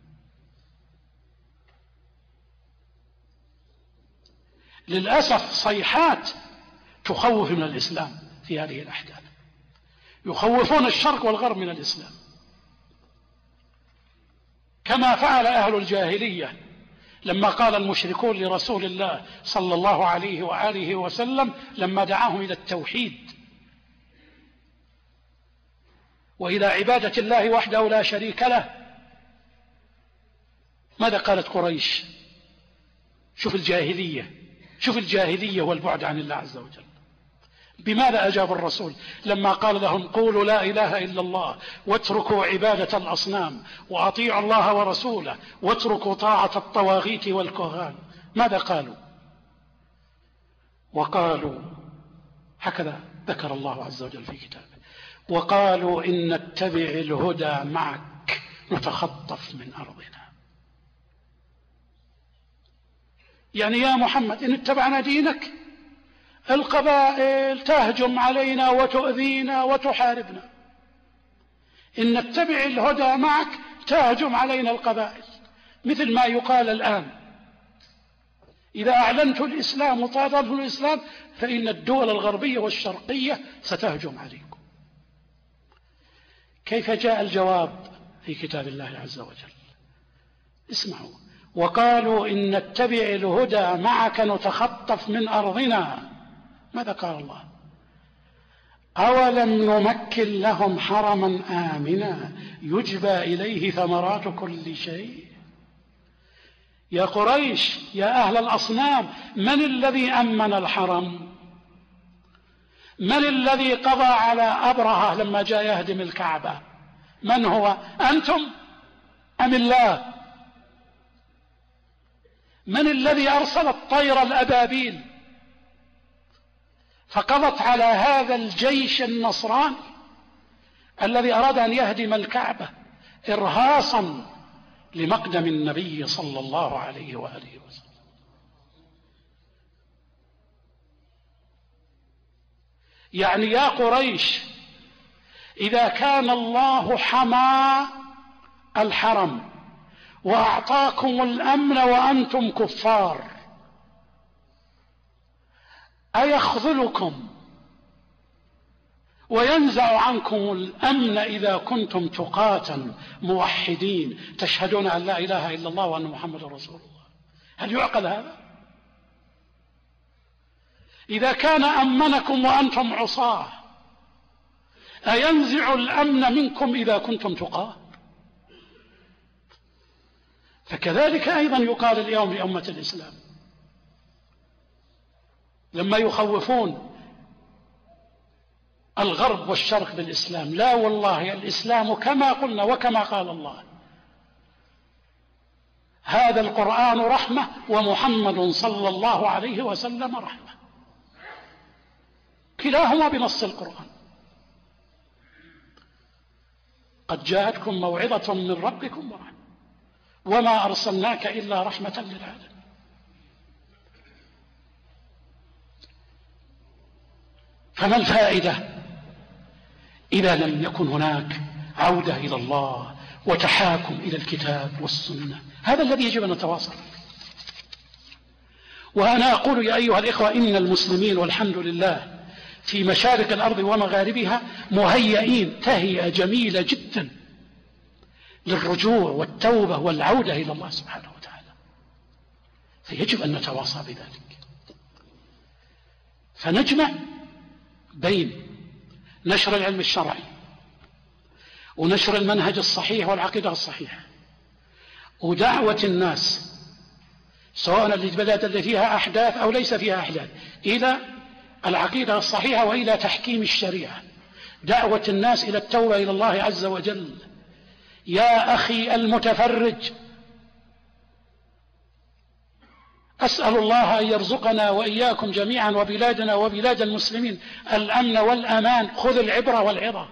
للأسف صيحات تخوف من الإسلام في هذه الأحداث، يخوفون الشرق والغرب من الإسلام كما فعل أهل الجاهلية لما قال المشركون لرسول الله صلى الله عليه وآله وسلم لما دعاهم إلى التوحيد وإلى عبادة الله وحده لا شريك له، ماذا قالت قريش؟ شوف الجاهلية، شوف الجاهلية والبعد عن الله عز وجل. بماذا أجاب الرسول لما قال لهم قولوا لا إله إلا الله واتركوا عبادة الأصنام وأطيعوا الله ورسوله واتركوا طاعة الطواغيت والكهان؟ ماذا قالوا؟ وقالوا هكذا ذكر الله عز وجل في كتابه: وقالوا إن نتبع الهدى معك نتخطف من أرضنا. يعني يا محمد إن اتبعنا دينك القبائل تهجم علينا وتؤذينا وتحاربنا، إن نتبع الهدى معك تهجم علينا القبائل، مثل ما يقال الآن إذا أعلنت الإسلام وطالبت الإسلام فإن الدول الغربية والشرقية ستهجم عليكم. كيف جاء الجواب في كتاب الله عز وجل؟ اسمعوا: وقالوا إن نتبع الهدى معك نتخطف من أرضنا. ماذا قال الله؟ أولم نمكن لهم حرما آمنا يجبى إليه ثمرات كل شيء. يا قريش، يا أهل الأصنام، من الذي أمن الحرم؟ من الذي قضى على أبرهة لما جاء يهدم الكعبة؟ من هو؟ أنتم أم الله؟ من الذي أرسل الطير الأبابيل فقضت على هذا الجيش النصراني الذي أراد أن يهدم الكعبة إرهاصا لمقدم النبي صلى الله عليه وآله وسلم؟ يعني يا قريش، إذا كان الله حمى الحرم وأعطاكم الأمن وأنتم كفار، أيخذلكم وينزع عنكم الأمن إذا كنتم تقاة موحدين تشهدون أن لا إله إلا الله وأن محمد رسول الله؟ هل يعقل هذا؟ إذا كان أمنكم وأنتم عصاة أينزع الأمن منكم إذا كنتم تقاة؟ فكذلك أيضا يقال اليوم لأمة الإسلام لما يخوفون الغرب والشرق بالإسلام: لا والله الإسلام كما قلنا وكما قال الله، هذا القرآن رحمة ومحمد صلى الله عليه وسلم رحمة، كلاهما بنص القرآن. قد جاءتكم موعظة من ربكم ورحمة وما أرسلناك إلا رحمة للعالمين. فما الفائدة إذا لم يكن هناك عودة إلى الله وتحاكم إلى الكتاب والسنة؟ هذا الذي يجب أن نتواصل. وأنا أقول يا أيها الإخوة إن المسلمين والحمد لله في مشارق الأرض ومغاربها مهيئين تهيئة جميلة جدا للرجوع والتوبة والعودة إلى الله سبحانه وتعالى، فيجب أن نتواصى بذلك. فنجمع بين نشر العلم الشرعي ونشر المنهج الصحيح والعقيدة الصحيحة ودعوة الناس سواء البلاد التي فيها أحداث أو ليس فيها أحداث إلى العقيدة الصحيحة وإلى تحكيم الشريعة، دعوة الناس إلى التوبة إلى الله عز وجل. يا أخي المتفرج، أسأل الله أن يرزقنا وإياكم جميعا وبلادنا وبلاد المسلمين الأمن والأمان. خذ العبرة والعظة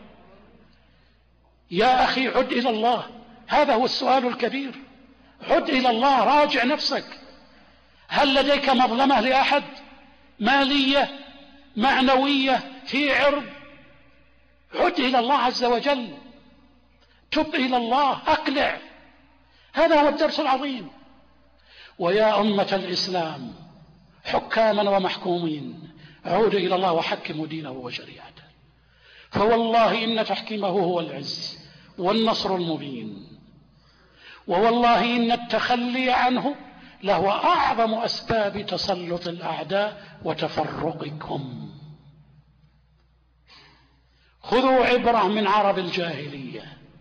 يا أخي، عد إلى الله، هذا هو السؤال الكبير. عد إلى الله، راجع نفسك. هل لديك مظلمة لأحد؟ مالية، معنوية، في عرض؟ عد إلى الله عز وجل، تب إلى الله، أقلع. هذا هو الدرس العظيم. ويا أمة الإسلام حكاما ومحكومين، عودوا إلى الله وحكموا دينه وشريعته، فوالله إن تحكيمه هو العز والنصر المبين، ووالله إن التخلي عنه لهو أعظم أسباب تسلط الأعداء وتفرقكم. خذوا عبرة من عرب الجاهلية.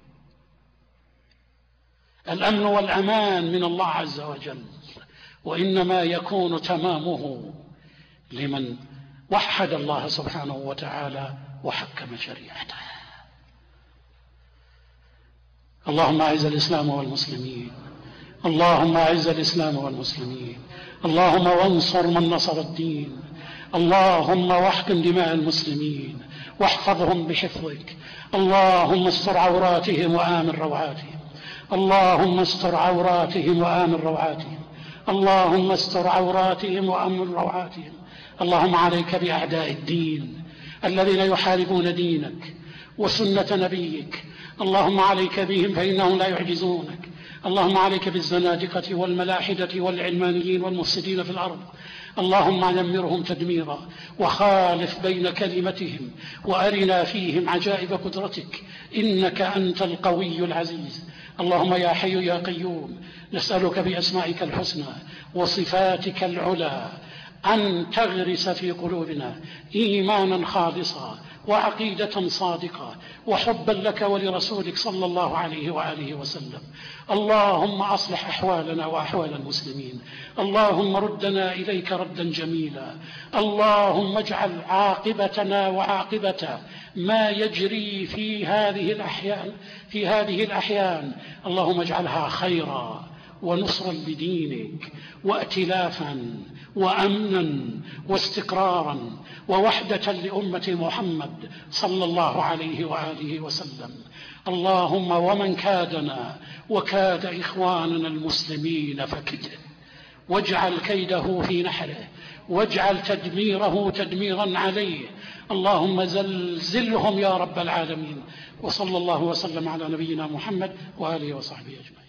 الأمن والأمان من الله عز وجل، وإنما يكون تمامه لمن وحد الله سبحانه وتعالى وحكم شريعته. اللهم أعز الإسلام والمسلمين، اللهم أعز الإسلام والمسلمين، اللهم وانصر من نصر الدين، اللهم واحقن دماء المسلمين واحفظهم بحفظك، اللهم استر عوراتهم وآمن روعاتهم، اللهم استر عوراتهم وآمن روعاتهم، اللهم استر عوراتهم وأمن روعاتهم. اللهم عليك بأعداء الدين الذين يحاربون دينك وسنة نبيك، اللهم عليك بهم فإنهم لا يعجزونك. اللهم عليك بالزنادقة والملاحدة والعلمانيين والمفسدين في الأرض، اللهم دمرهم تدميرا وخالف بين كلمتهم، وأرنا فيهم عجائب قدرتك، إنك أنت القوي العزيز. اللهم يا حي يا قيوم، نسألك بأسمائك الحسنى وصفاتك العلى أن تغرس في قلوبنا إيمانا خالصا وعقيدة صادقة وحبا لك ولرسولك صلى الله عليه وآله وسلم. اللهم أصلح أحوالنا وأحوال المسلمين، اللهم ردنا إليك ردا جميلا، اللهم اجعل عاقبتنا وعاقبة ما يجري في هذه الأحيان في هذه الأحيان اللهم اجعلها خيرا ونصرا لدينك وائتلافا وأمنا واستقرارا ووحدة لأمة محمد صلى الله عليه وآله وسلم. اللهم ومن كادنا وكاد إخواننا المسلمين فكده، واجعل كيده في نحره، واجعل تدميره تدميرا عليه، اللهم زلزلهم يا رب العالمين. وصلى الله وسلم على نبينا محمد وآله وصحبه أجمعين.